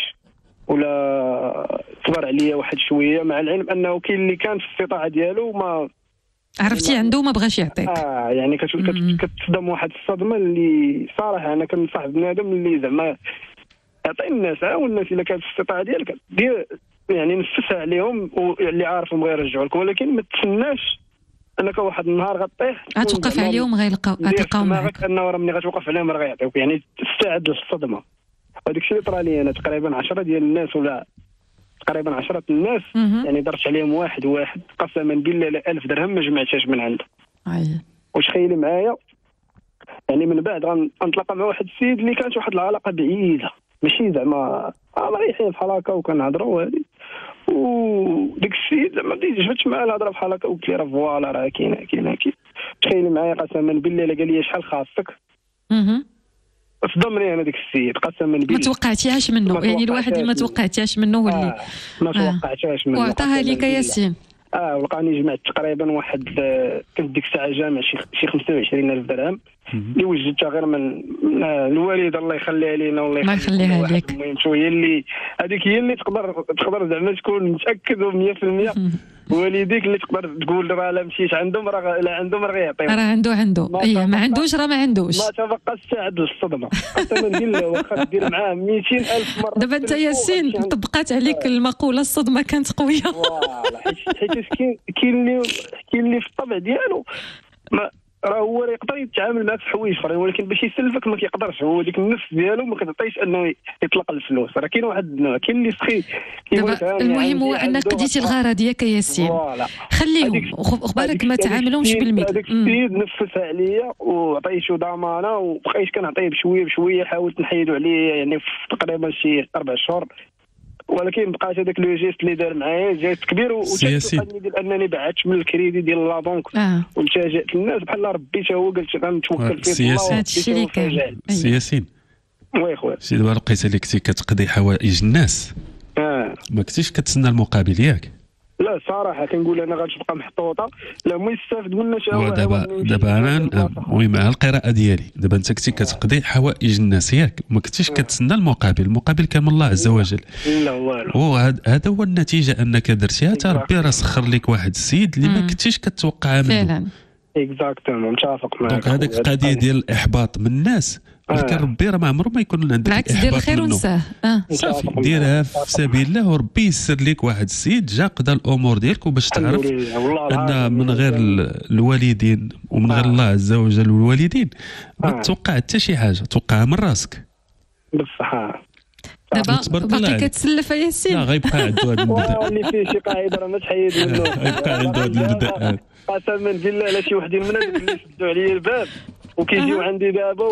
ولا صبر عليا واحد شويه، مع العلم انه كاين اللي كان في الاستطاعه ديالو ما عرفتي عنده ما بغاش يعطيك. يعني كتصدم واحد الصدمه اللي صراحه انا كنصاحب بنادم اللي زعما يعطي الناس، والناس الا كانت في الاستطاعه ديالك دير يعني نفسها عليهم، واللي عارفهم غيرجعوا لك، ولكن ما تسناش انك واحد النهار غطيح غتوقف عليهم غتلقاو معاك انه راه ملي غتوقف عليهم راه غيعطيوك، يعني تستعد للصدمه. هذاك الشيء اللي طرا لي انا تقريبا 10 ديال الناس ولا تقريبا 10 الناس يعني درت عليهم واحد قسما بالله لا 1000 درهم ما جمعتهاش من عنده. واش خيلي معايا يعني من بعد غنتلاقى مع واحد السيد اللي كانت واحد العلاقه بعيده، ماشي زعما رايحين بحال هكا وكنهضروا وهذه، وديك السيد زعما جبت معاه الهضره بحال هكا وقلت لي راه فوالا راه كاين تخيلي معايا قسما بالله لا قال لي شحال خاصك. صدمني انا ديك السيد قسما بالله، ما توقعتيهاش منه، يعني الواحد اللي ما توقعتيهاش منه هو اللي ما توقعتهاش منه وعطاها لك ياسين. ولقاني جمعت تقريبا واحد كنت ديك الساعه جامع شي 25,000 درهم اللي وجدتها غير من الوالده الله يخليها لينا والله يخليها لك. المهم شويه اللي هذيك هي اللي تقدر زعما تكون متاكد 100% والديك اللي تقدر تقول راه لا مشيت عندهم راه لا عندهم راه غيعطيهم، راه عنده اي ما عندوش راه ما عندوش، ما تبقى تستعد للصدمه قسما بالله. واخا دير معاه 200,000 مره. دابا انت ياسين طبقات عليك المقوله الصدمه كانت قويه. فوالا حيت كاين اللي في الطبع ديالو ما راه هو يقدر يتعامل معك في حوايج اخرين، ولكن باش يسلفك ما كيقدرش، هو ديك النفس ديالو ما كتعطيش انه يطلق الفلوس. راه كاين واحد النوع كاين اللي سخي. المهم هو انك قديتي الغاره ديالك ياسين، خليهم اخبارك ما تعاملهمش بالمثل. هذاك السيد نفسها عليا وعطيتو ضمانه، وبقيت كنعطيه بشويه حاولت نحيدو عليه يعني في تقريبا شي 4 شهور، ولكن بقات هذاك لو جيست اللي دار معايا جات كبير، وتفادني ديال انني بعثت من الكريدي ديال لا بنك والتجأت للناس بحال ربي حتى هو قلت غنتوكل فيه الله. هادشي اللي كان سي ياسين. وي خويا سي دابا لقيت اللي كنتي كتقضي حوائج الناس ما كنتيش كتسنى المقابل ياك؟ لا صراحه كنقول انا غتبقى محطوطه، لا ما يستافد منها شي هو. دابا انا المهم على القراءه ديالي دابا انت كنتي كتقضي حوائج الناس ياك، ما كنتيش كتسنى المقابل كان من الله عز وجل. لا والو. وهذا هو النتيجه انك درتيها، حتى ربي راه سخر لك واحد السيد اللي ما كنتيش كتوقعها منه. فعلا اكزاكتومون متفق معك. دونك هذاك القضيه ديال الاحباط من الناس ولكن ربي راه ما عمره ما يكون عندك بالعكس دير الخير ونساه. صافي ديرها في سبيل الله وربي يسر لك واحد السيد جا قضى الامور ديالك، وباش تعرف ان من غير الوالدين ومن غير الله عز وجل والوالدين ما تتوقع حتى شي حاجه، توقعها من راسك بالصحه. دابا باقي كتسلف ياسين؟ لا غيبقى عنده هذا المبدا اللي فيه شي قاعده راه ما تحيد منه. غيبقى عنده هذا المبدا. قسما بالله لا شي وحدين من هذوك اللي سدوا عليا الباب وكيجيو عندي دابا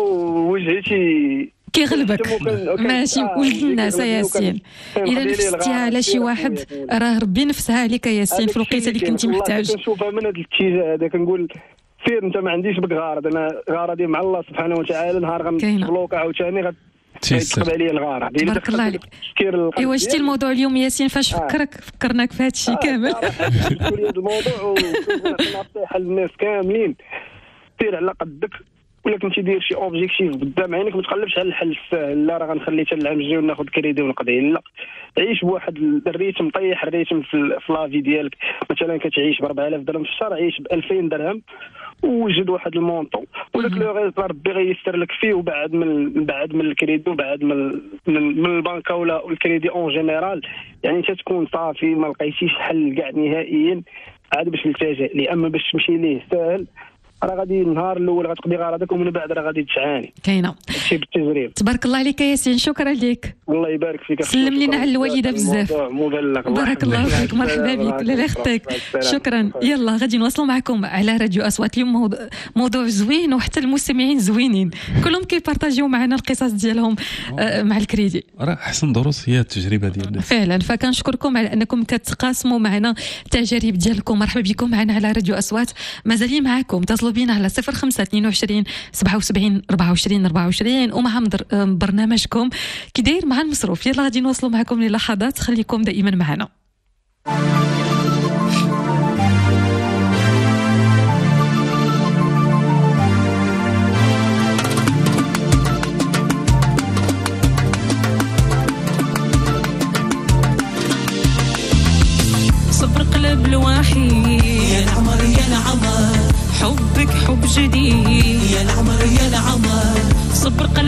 ووجهتي كيغلبك ماشي ولد الناس ياسين. الا نفستيها على شي واحد راه ربي نفسها عليك ياسين في الوقيته اللي كنتي محتاج. كنشوفها من هذا الاتجاه هذا كنقول سير انت ما عنديش بك غارض، انا غارضي مع الله سبحانه وتعالى. نهار غنبلوكا عاوتاني غتكتب عليا الغاره. تبارك الله عليك. ايوا شتي الموضوع اليوم ياسين فاش فكرناك في هذا الشيء كامل. كل هذا الموضوع ونصيحه للناس كاملين، سير على قدك، ولا كنتي داير شي اوبجيكتيف قدام عينك ما تقلبش على الحل السهل. لا راه غنخلي حتى العام الجاي وناخذ كريدي ونقضي، لا عيش بواحد الريتم، طيح الريتم في لافي ديالك. مثلا كتعيش ب 4000 درهم في الشهر، عيش ب 2000 درهم ووجد واحد المونطو، وداك لو غير ربي غيسر لك فيه. وبعد من الكريدي وبعد من البنكه ولا الكريدي اون جينيرال، يعني انت تكون صافي ما لقيتيش حل كاع نهائيا عاد باش تلتجئ ليه. اما باش تمشي ليه ساهل راه غادي النهار الاول غتقضي غرضك ومن بعد راه غادي تعاني. كاينه شي بالتجريب. تبارك الله عليك ياسين، شكرا لك. الله يبارك فيك. سلم لينا على الوالده بزاف. بارك الله فيك، مرحبا بك. لا يخطيك. شكرا. يلا غادي نواصلوا معكم على راديو اصوات. اليوم موضوع زوين وحتى المستمعين زوينين كلهم كيبارطاجيو معنا القصص ديالهم مع الكريدي. راه احسن دروس هي التجربه ديالنا فعلا. فكنشكركم على انكم كتقاسموا معنا التجارب ديالكم. مرحبا بكم معنا على راديو اصوات. مازالين معكم، اتصلوا بينا على 0522 77 24 24 ومع برنامجكم كي داير مع المصروف. يلا غادي نوصلوا معكم للحظات، خليكم دائما معنا.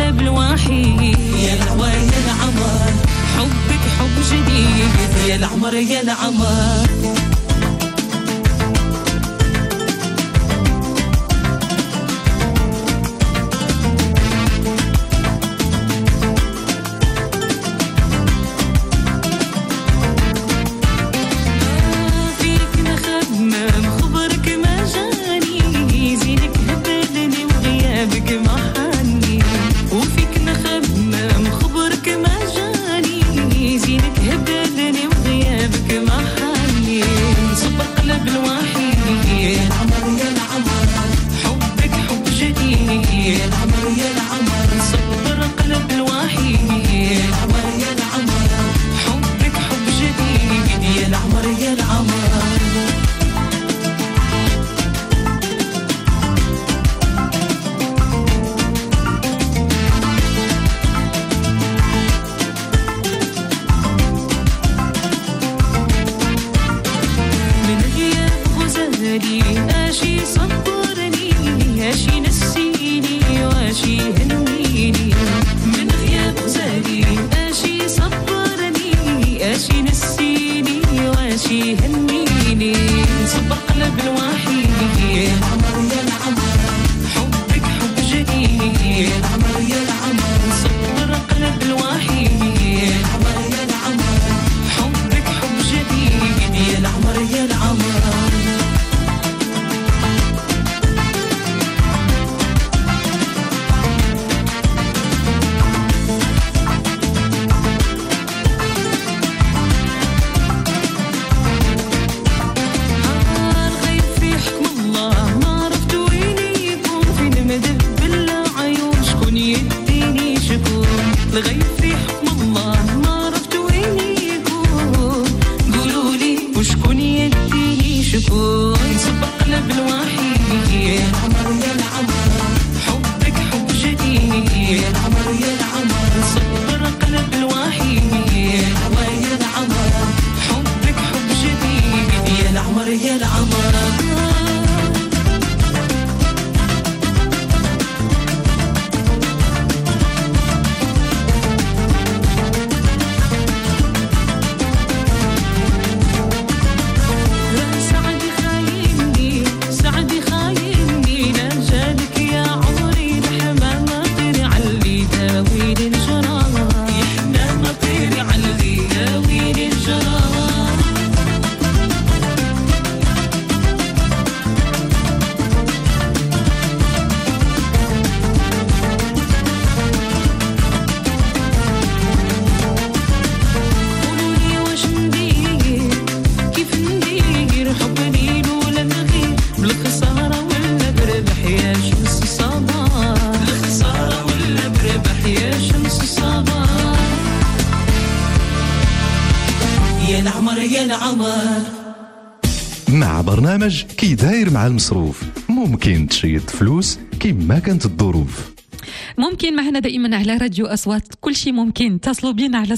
قلب الوحيد يا الهوى يا العمر حبك حب جديد يا العمر يا العمر مع برنامج كي داير مع المصروف ممكن تشيد فلوس كيما كانت الظروف. ممكن معنا دائما على راديو أصوات كل شيء ممكن. تصلوا بينا على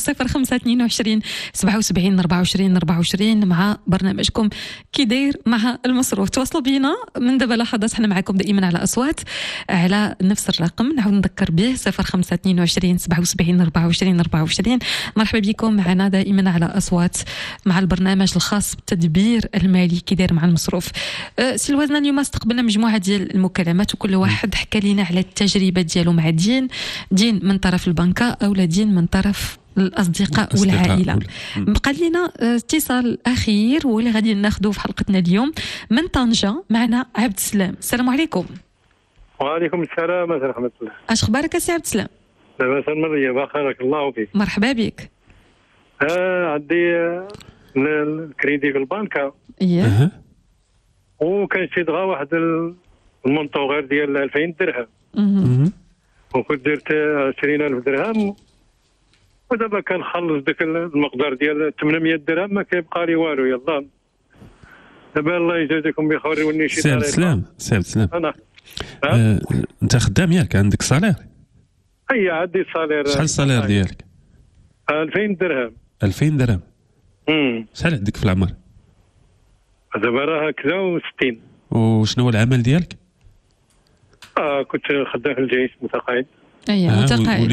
0522 77 24 24 مع برنامجكم كي داير مع المصروف. تواصلوا بينا من دابا لحظات، احنا معكم دائما على أصوات على نفس الرقم، نعاود نذكر به 0522 77 24 24. مرحبا بكم معنا دائما على أصوات مع البرنامج الخاص بالتدبير المالي كي داير مع المصروف. سلوازنا اليوم استقبلنا مجموعة ديال المكالمات وكل واحد حكى لنا على التجربة ديالو مع دين من طرف البنكة أو دين من طرف الأصدقاء والعائلة. بقى لنا اتصال أخير واللي غادي ناخذه في حلقتنا اليوم من طنجة. معنا عبد السلام. السلام عليكم. وعليكم السلام ورحمة الله. اش اخبارك يا سي عبد السلام؟ لاباس مريم بارك الله فيك. مرحبا بك. عندي الكريدي في البنكة. اييه. وكان شي دغا واحد المونطو غير ديال 2000 درهم. وكنت درت 20,000 درهم ودابا كنخلص داك المقدار ديال 800 درهم ما كيبقى لي والو. يلا دابا الله يجازيكم بخير وني شي طريقه. سي عبد السلام انا انت خدام ياك؟ عندك صالير؟ اي عندي صالير. شحال الصالير ديالك؟ 2000 درهم. 2000 درهم. شحال عندك في العمر؟ دابا راه هكذا و60. وشنو هو العمل ديالك؟ كنت خدام في الجيش متقاعد. متقاعد.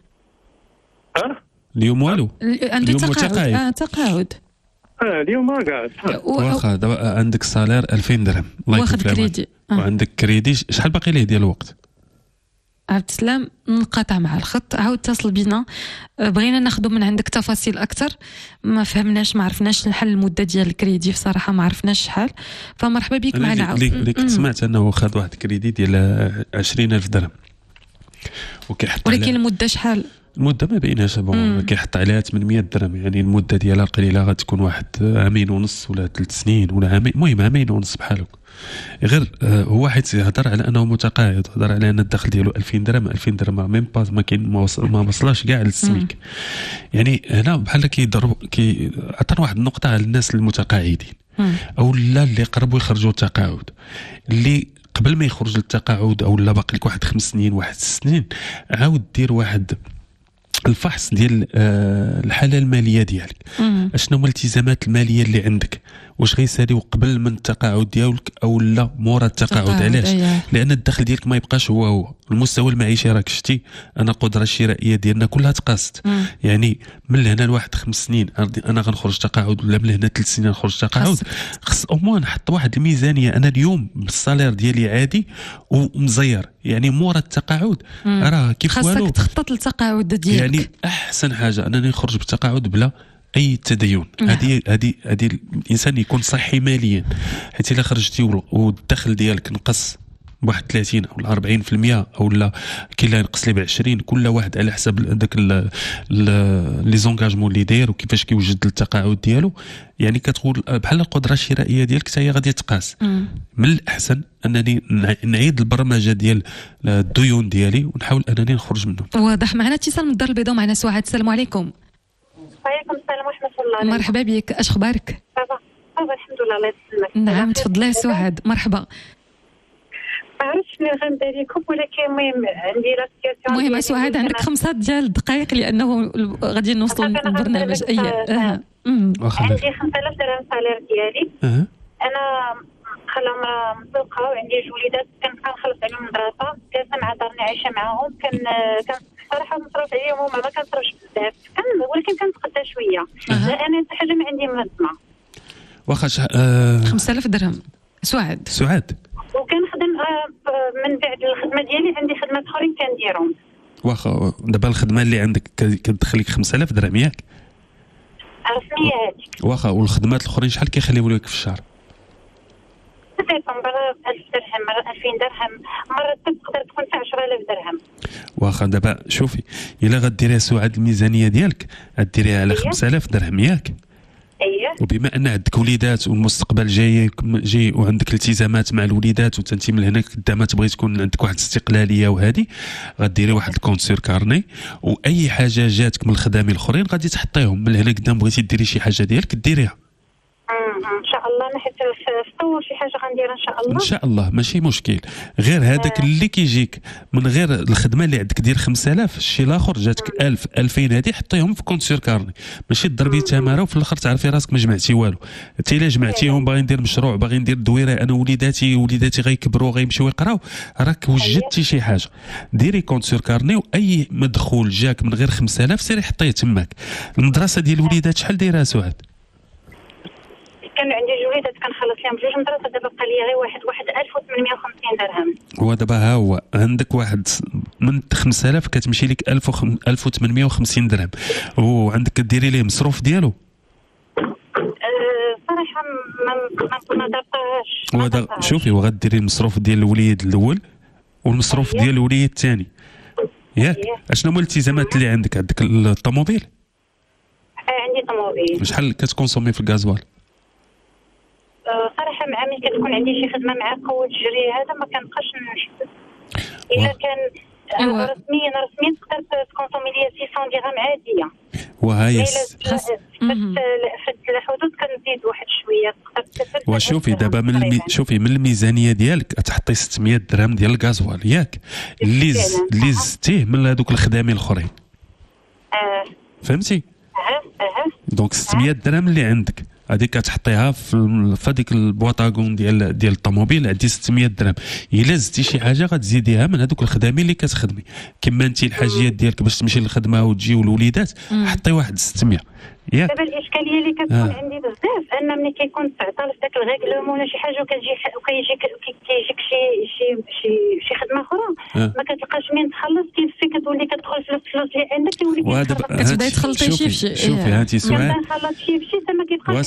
اليوم والو، عنده تقاعد. اليوم ما قاعد. واخا دابا عندك سالير 2000 درهم، الله يكون في كريدي. وعندك كريدي، شحال باقي ليه ديال الوقت؟ عبد السلام نقطع مع الخط، عاود اتصل بينا، بغينا ناخذ من عندك تفاصيل اكثر، ما فهمناش، ما عرفناش الحل المده ديال الكريدي بصراحه، ما عرفناش شحال، فمرحبا بك معنا. اللي كنت سمعت انه خذ واحد كريدي ديال 20,000 درهم وكيحط، ولكن المده شحال؟ المده ما بيناش، كيحط عليها 800 درهم، يعني المده ديالها قليله، غتكون واحد 2 عام ونص ولا 3 سنين ولا عامين، المهم 2 عام ونص بحال هكا. غير هو حيت يهضر على انه متقاعد، هضر على ان الدخل ديالو 2000 درهم، 2000 درهم ميم با ما كاين، ما وصلاش كاع للسميك. يعني هنا بحال كيضرب عطانا واحد النقطه على الناس المتقاعدين او لا اللي قربوا يخرجوا التقاعد، اللي قبل ما يخرج للتقاعد او لا باقي لك واحد 5 سنين واحد 6 سنين، عاود دير واحد الفحص ديال الحاله الماليه ديالك. اشنو هما الالتزامات الماليه اللي عندك، واش غيساليو قبل من التقاعد ديالك او لا مورا التقاعد؟ علاش؟ لان الدخل ديالك ما يبقاش هو المستوى المعيشي، راك شتي انا القدره الشرائيه ديالنا كلها تقاست. يعني من هنا لواحد 5 سنين انا غنخرج تقاعد، ولا من هنا 3 سنين غنخرج تقاعد، خص او موان نحط واحد الميزانيه. انا اليوم بالصالير ديالي عادي ومزير، يعني مورا التقاعد راه كيف والو، خاصك تخطط للتقاعد ديالك. يعني احسن حاجه انني نخرج بالتقاعد بلا اي تدين. هذه الانسان يكون صحي ماليا، حيت الا خرجتي والدخل ديالك نقص بواحد 30 او 40% او لا كاين اللي ينقص لي ب 20، كل واحد على حسب داك لي زونغاجمون اللي داير وكيفاش كيوجد التقاعد ديالو. يعني كتقول بحال القدره الشرائيه ديالك حتى هي غادي تقاس. من الاحسن انني نعيد البرمجه ديال الديون ديالي ونحاول انني نخرج منه. واضح. معنا اتصال من الدار البيضاء، معنا سعاد. السلام عليكم. وعليكم السلام ورحمه الله. مرحبا بك، اش اخبارك؟ الحمد لله، الله يسلمك. نعم تفضلي سعاد، مرحبا. ما عرفتش شنو غندير لكم، ولكن المهم عندي لا سيتياسيون. المهم سعاد عندك 5 ديال الدقائق لانه غادي نوصلوا للبرنامج. عندي 5000 درهم صالير ديالي. انا خلا مرا مطلقه وعندي 2 وليدات، كنخلص عليهم المدرسه، جالسه مع دارني عايشه معاهم. كان صراحه مصروف عليهم وما كنصرفش بزاف، ولكن كنتقدى شويه. انا حتى حاجه ما عندي منظمه. واخا 5000 درهم سعاد وكنخدم من بعد الخدمه ديالي، عندي خدمات اخرين كنديرهم. واخا دابا الخدمه اللي عندك كتدخلك 5000 درهم ياك؟ رسميه هذيك. واخا والخدمات الاخرين شحال كيخليو لك في الشهر؟ مرة 1000 درهم، مرة 2000 درهم، مرة تقدر تكون 10000 درهم. واخا دابا شوفي، الا غديريها سعاد الميزانيه ديالك غديريها على 5000 درهم ياك؟ اييه. وبما ان عندك وليدات والمستقبل جاي وعندك التزامات مع الوليدات وتنتي من هنا قدام تبغي تكون عندك واحد الاستقلاليه، وهذه غديري واحد الكونت سير كارني، واي حاجه جاتك من الخدامين الاخرين غادي تحطيهم من هنا قدام. بغيتي ديري شي حاجه ديالك ديريها ان شاء الله. انا حيت في طور شي حاجه غنديرها ان شاء الله. ان شاء الله ماشي مشكل. غير هذاك اللي كيجيك من غير الخدمه اللي عندك ديال 5000، الشيء الاخر جاتك 1000 2000، هذه حطيهم في كونت سير كارني، ماشي تضربي تماره وفي الاخر تعرفي راسك ما جمعتي والو. حتى الا جمعتيهم باغي ندير مشروع، باغي ندير دويره، انا وليداتي غيكبروا غيمشيو يقراو، راك وجدتي شي حاجه. ديري كونت سير كارني، واي مدخول جاك من غير 5000 سيري حطيه تماك. المدرسه ديال الوليدات شحال دايره سعاد؟ كان عندي 2 وليدات كنخلص لهم 2 مدرسه، دابا بقى لي غير واحد 1850 درهم. هو دابا ها هو عندك واحد من 5000 كتمشي لك 1850 درهم، وعندك كديري ليه مصروف ديالو. صراحه ما درتهاش. شوفي وغديري المصروف ديال الوليد الاول والمصروف ديال الوليد الثاني ياك. اشنو هما الالتزامات اللي عندك؟ عندك الطوموبيل؟ عندي طوموبيل. شحال كتكونسومي في الغازوال؟ صراحه مع ملي كتكون عندي شي خدمه مع قوه الجري هذا ما كنبقاش نحسب. الا كان رسميا تقدر تكونسومي ليا 600 درهم عاديه. وهاي في الحدود كنزيد واحد شويه تقدر. وشوفي دابا شوفي من الميزانيه ديالك تحطي 600 درهم ديال الغازوال ياك، اللي زدتيه من هذوك الخدامين الاخرين. فهمتي؟ دونك 600 درهم اللي عندك هذيك كتحطيها في هذيك البواطاغون ديال الطوموبيل عندي 600 درهم. الا زدتي شي حاجه غتزيديها من هذوك الخدامين اللي كتخدمي، كما انت الحاجيات ديالك باش تمشي للخدمه وتجي والوليدات حطي واحد 600 ياك. دابا الاشكاليه اللي كتكون عندي بزاف ان ملي كيكون 19 في داك الريغلومون ولا شي حاجه وكيجيك شي خدمه اخرى ما كتلقاش منين تخلص، كيف كتولي كتدخل في الفلوس اللي عندك تولي كتبداي تخلطي شي بشي. شوفي هانتي سعاد، خلط شي بشي حتى ما كيبقاش.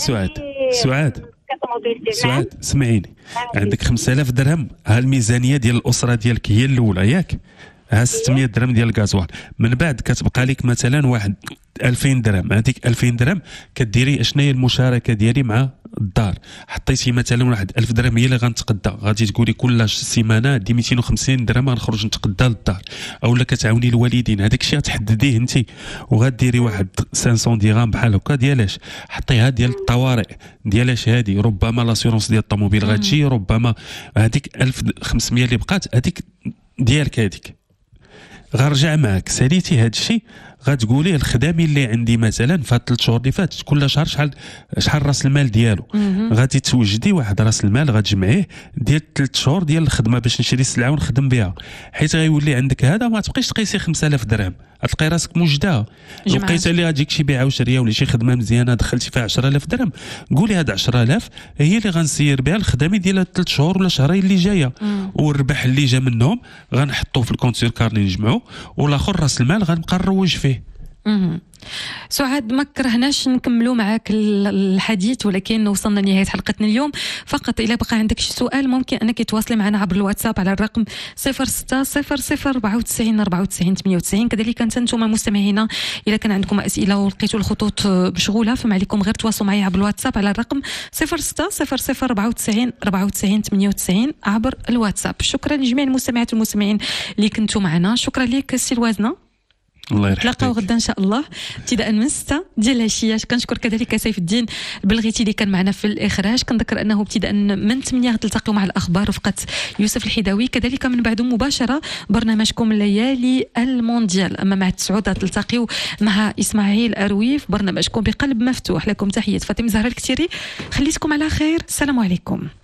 سعاد سمعيني، عندك 5000 درهم، ها الميزانيه ديال الاسره ديالك هي الاولى ياك، ها 600 درهم ديال الغازوال، من بعد كتبقى لك مثلا واحد 2000 درهم. هذيك 2000 درهم كديري اشنا هي المشاركه ديالي مع الدار. حطيتي مثلا واحد 1000 درهم هي اللي غنتقدى، غادي تقولي كل سيمانه دي 250 درهم غنخرج نتقدى للدار، اولا كتعاوني الوالدين. هذاك الشيء غتحدديه انت، وغديري واحد 500 درهم بحال هكا ديالاش، حطيها ديال الطوارئ ديالاش. هذه ربما لاسيورونس ديال الطوموبيل غتجي، ربما هذيك 1500 اللي بقات هذيك ديالك، هذيك غنرجع معك. ساليتي هذا الشيء غتقولي الخدامي اللي عندي مثلا في هاد 3 شهور اللي فاتت كل شهر شحال راس المال ديالو، غادي توجدي واحد راس المال غتجمعيه ديال 3 شهور ديال الخدمه باش نشري السلعه ونخدم بها، حيت غيولي عندك هذا ما تبقيش تقيسي 5000 درهم، غتلقاي راسك موجدها. لقيت اللي غتجيك شي بيعه وشريه ولا شي خدمه مزيانه دخلتي فيها 10000 درهم، قولي هاد 10000 هي اللي غنسير بها الخدامي ديال 3 شهور ولا شهرين اللي جايه، والربح اللي جا منهم غنحطوه في الكونت سير كارني نجمعوه، والاخر راس المال غنبقى نروج فيه. سعاد ما كرهناش نكملوا معاك الحديث، ولكن وصلنا لنهايه حلقتنا اليوم. فقط الا بقى عندك شي سؤال ممكن انك تواصلي معنا عبر الواتساب على الرقم 0600949898. كذلك انتم المستمعين الا كان عندكم اسئله ولقيتوا الخطوط مشغوله فما عليكم غير تواصلوا معي عبر الواتساب على الرقم 0600949898 عبر الواتساب. شكرا لجميع المستمعات والمستمعين اللي كنتوا معنا. شكرا لك سي الوازنه، الله يرحمك. نتلاقاو غدا ان شاء الله ابتداء من 6 ديال العشيه. كنشكر كذلك سيف الدين البلغيتي اللي كان معنا في الاخراج. كنذكر انه ابتداء من 8 غتلتقيو مع الاخبار رفقه يوسف الحداوي، كذلك من بعد مباشره برنامجكم ليالي المونديال. اما مع 9 غتلتقيو مع اسماعيل اروي في برنامجكم بقلب مفتوح. لكم تحيه فاطمه زهراء الكتيري، خليتكم على خير، السلام عليكم.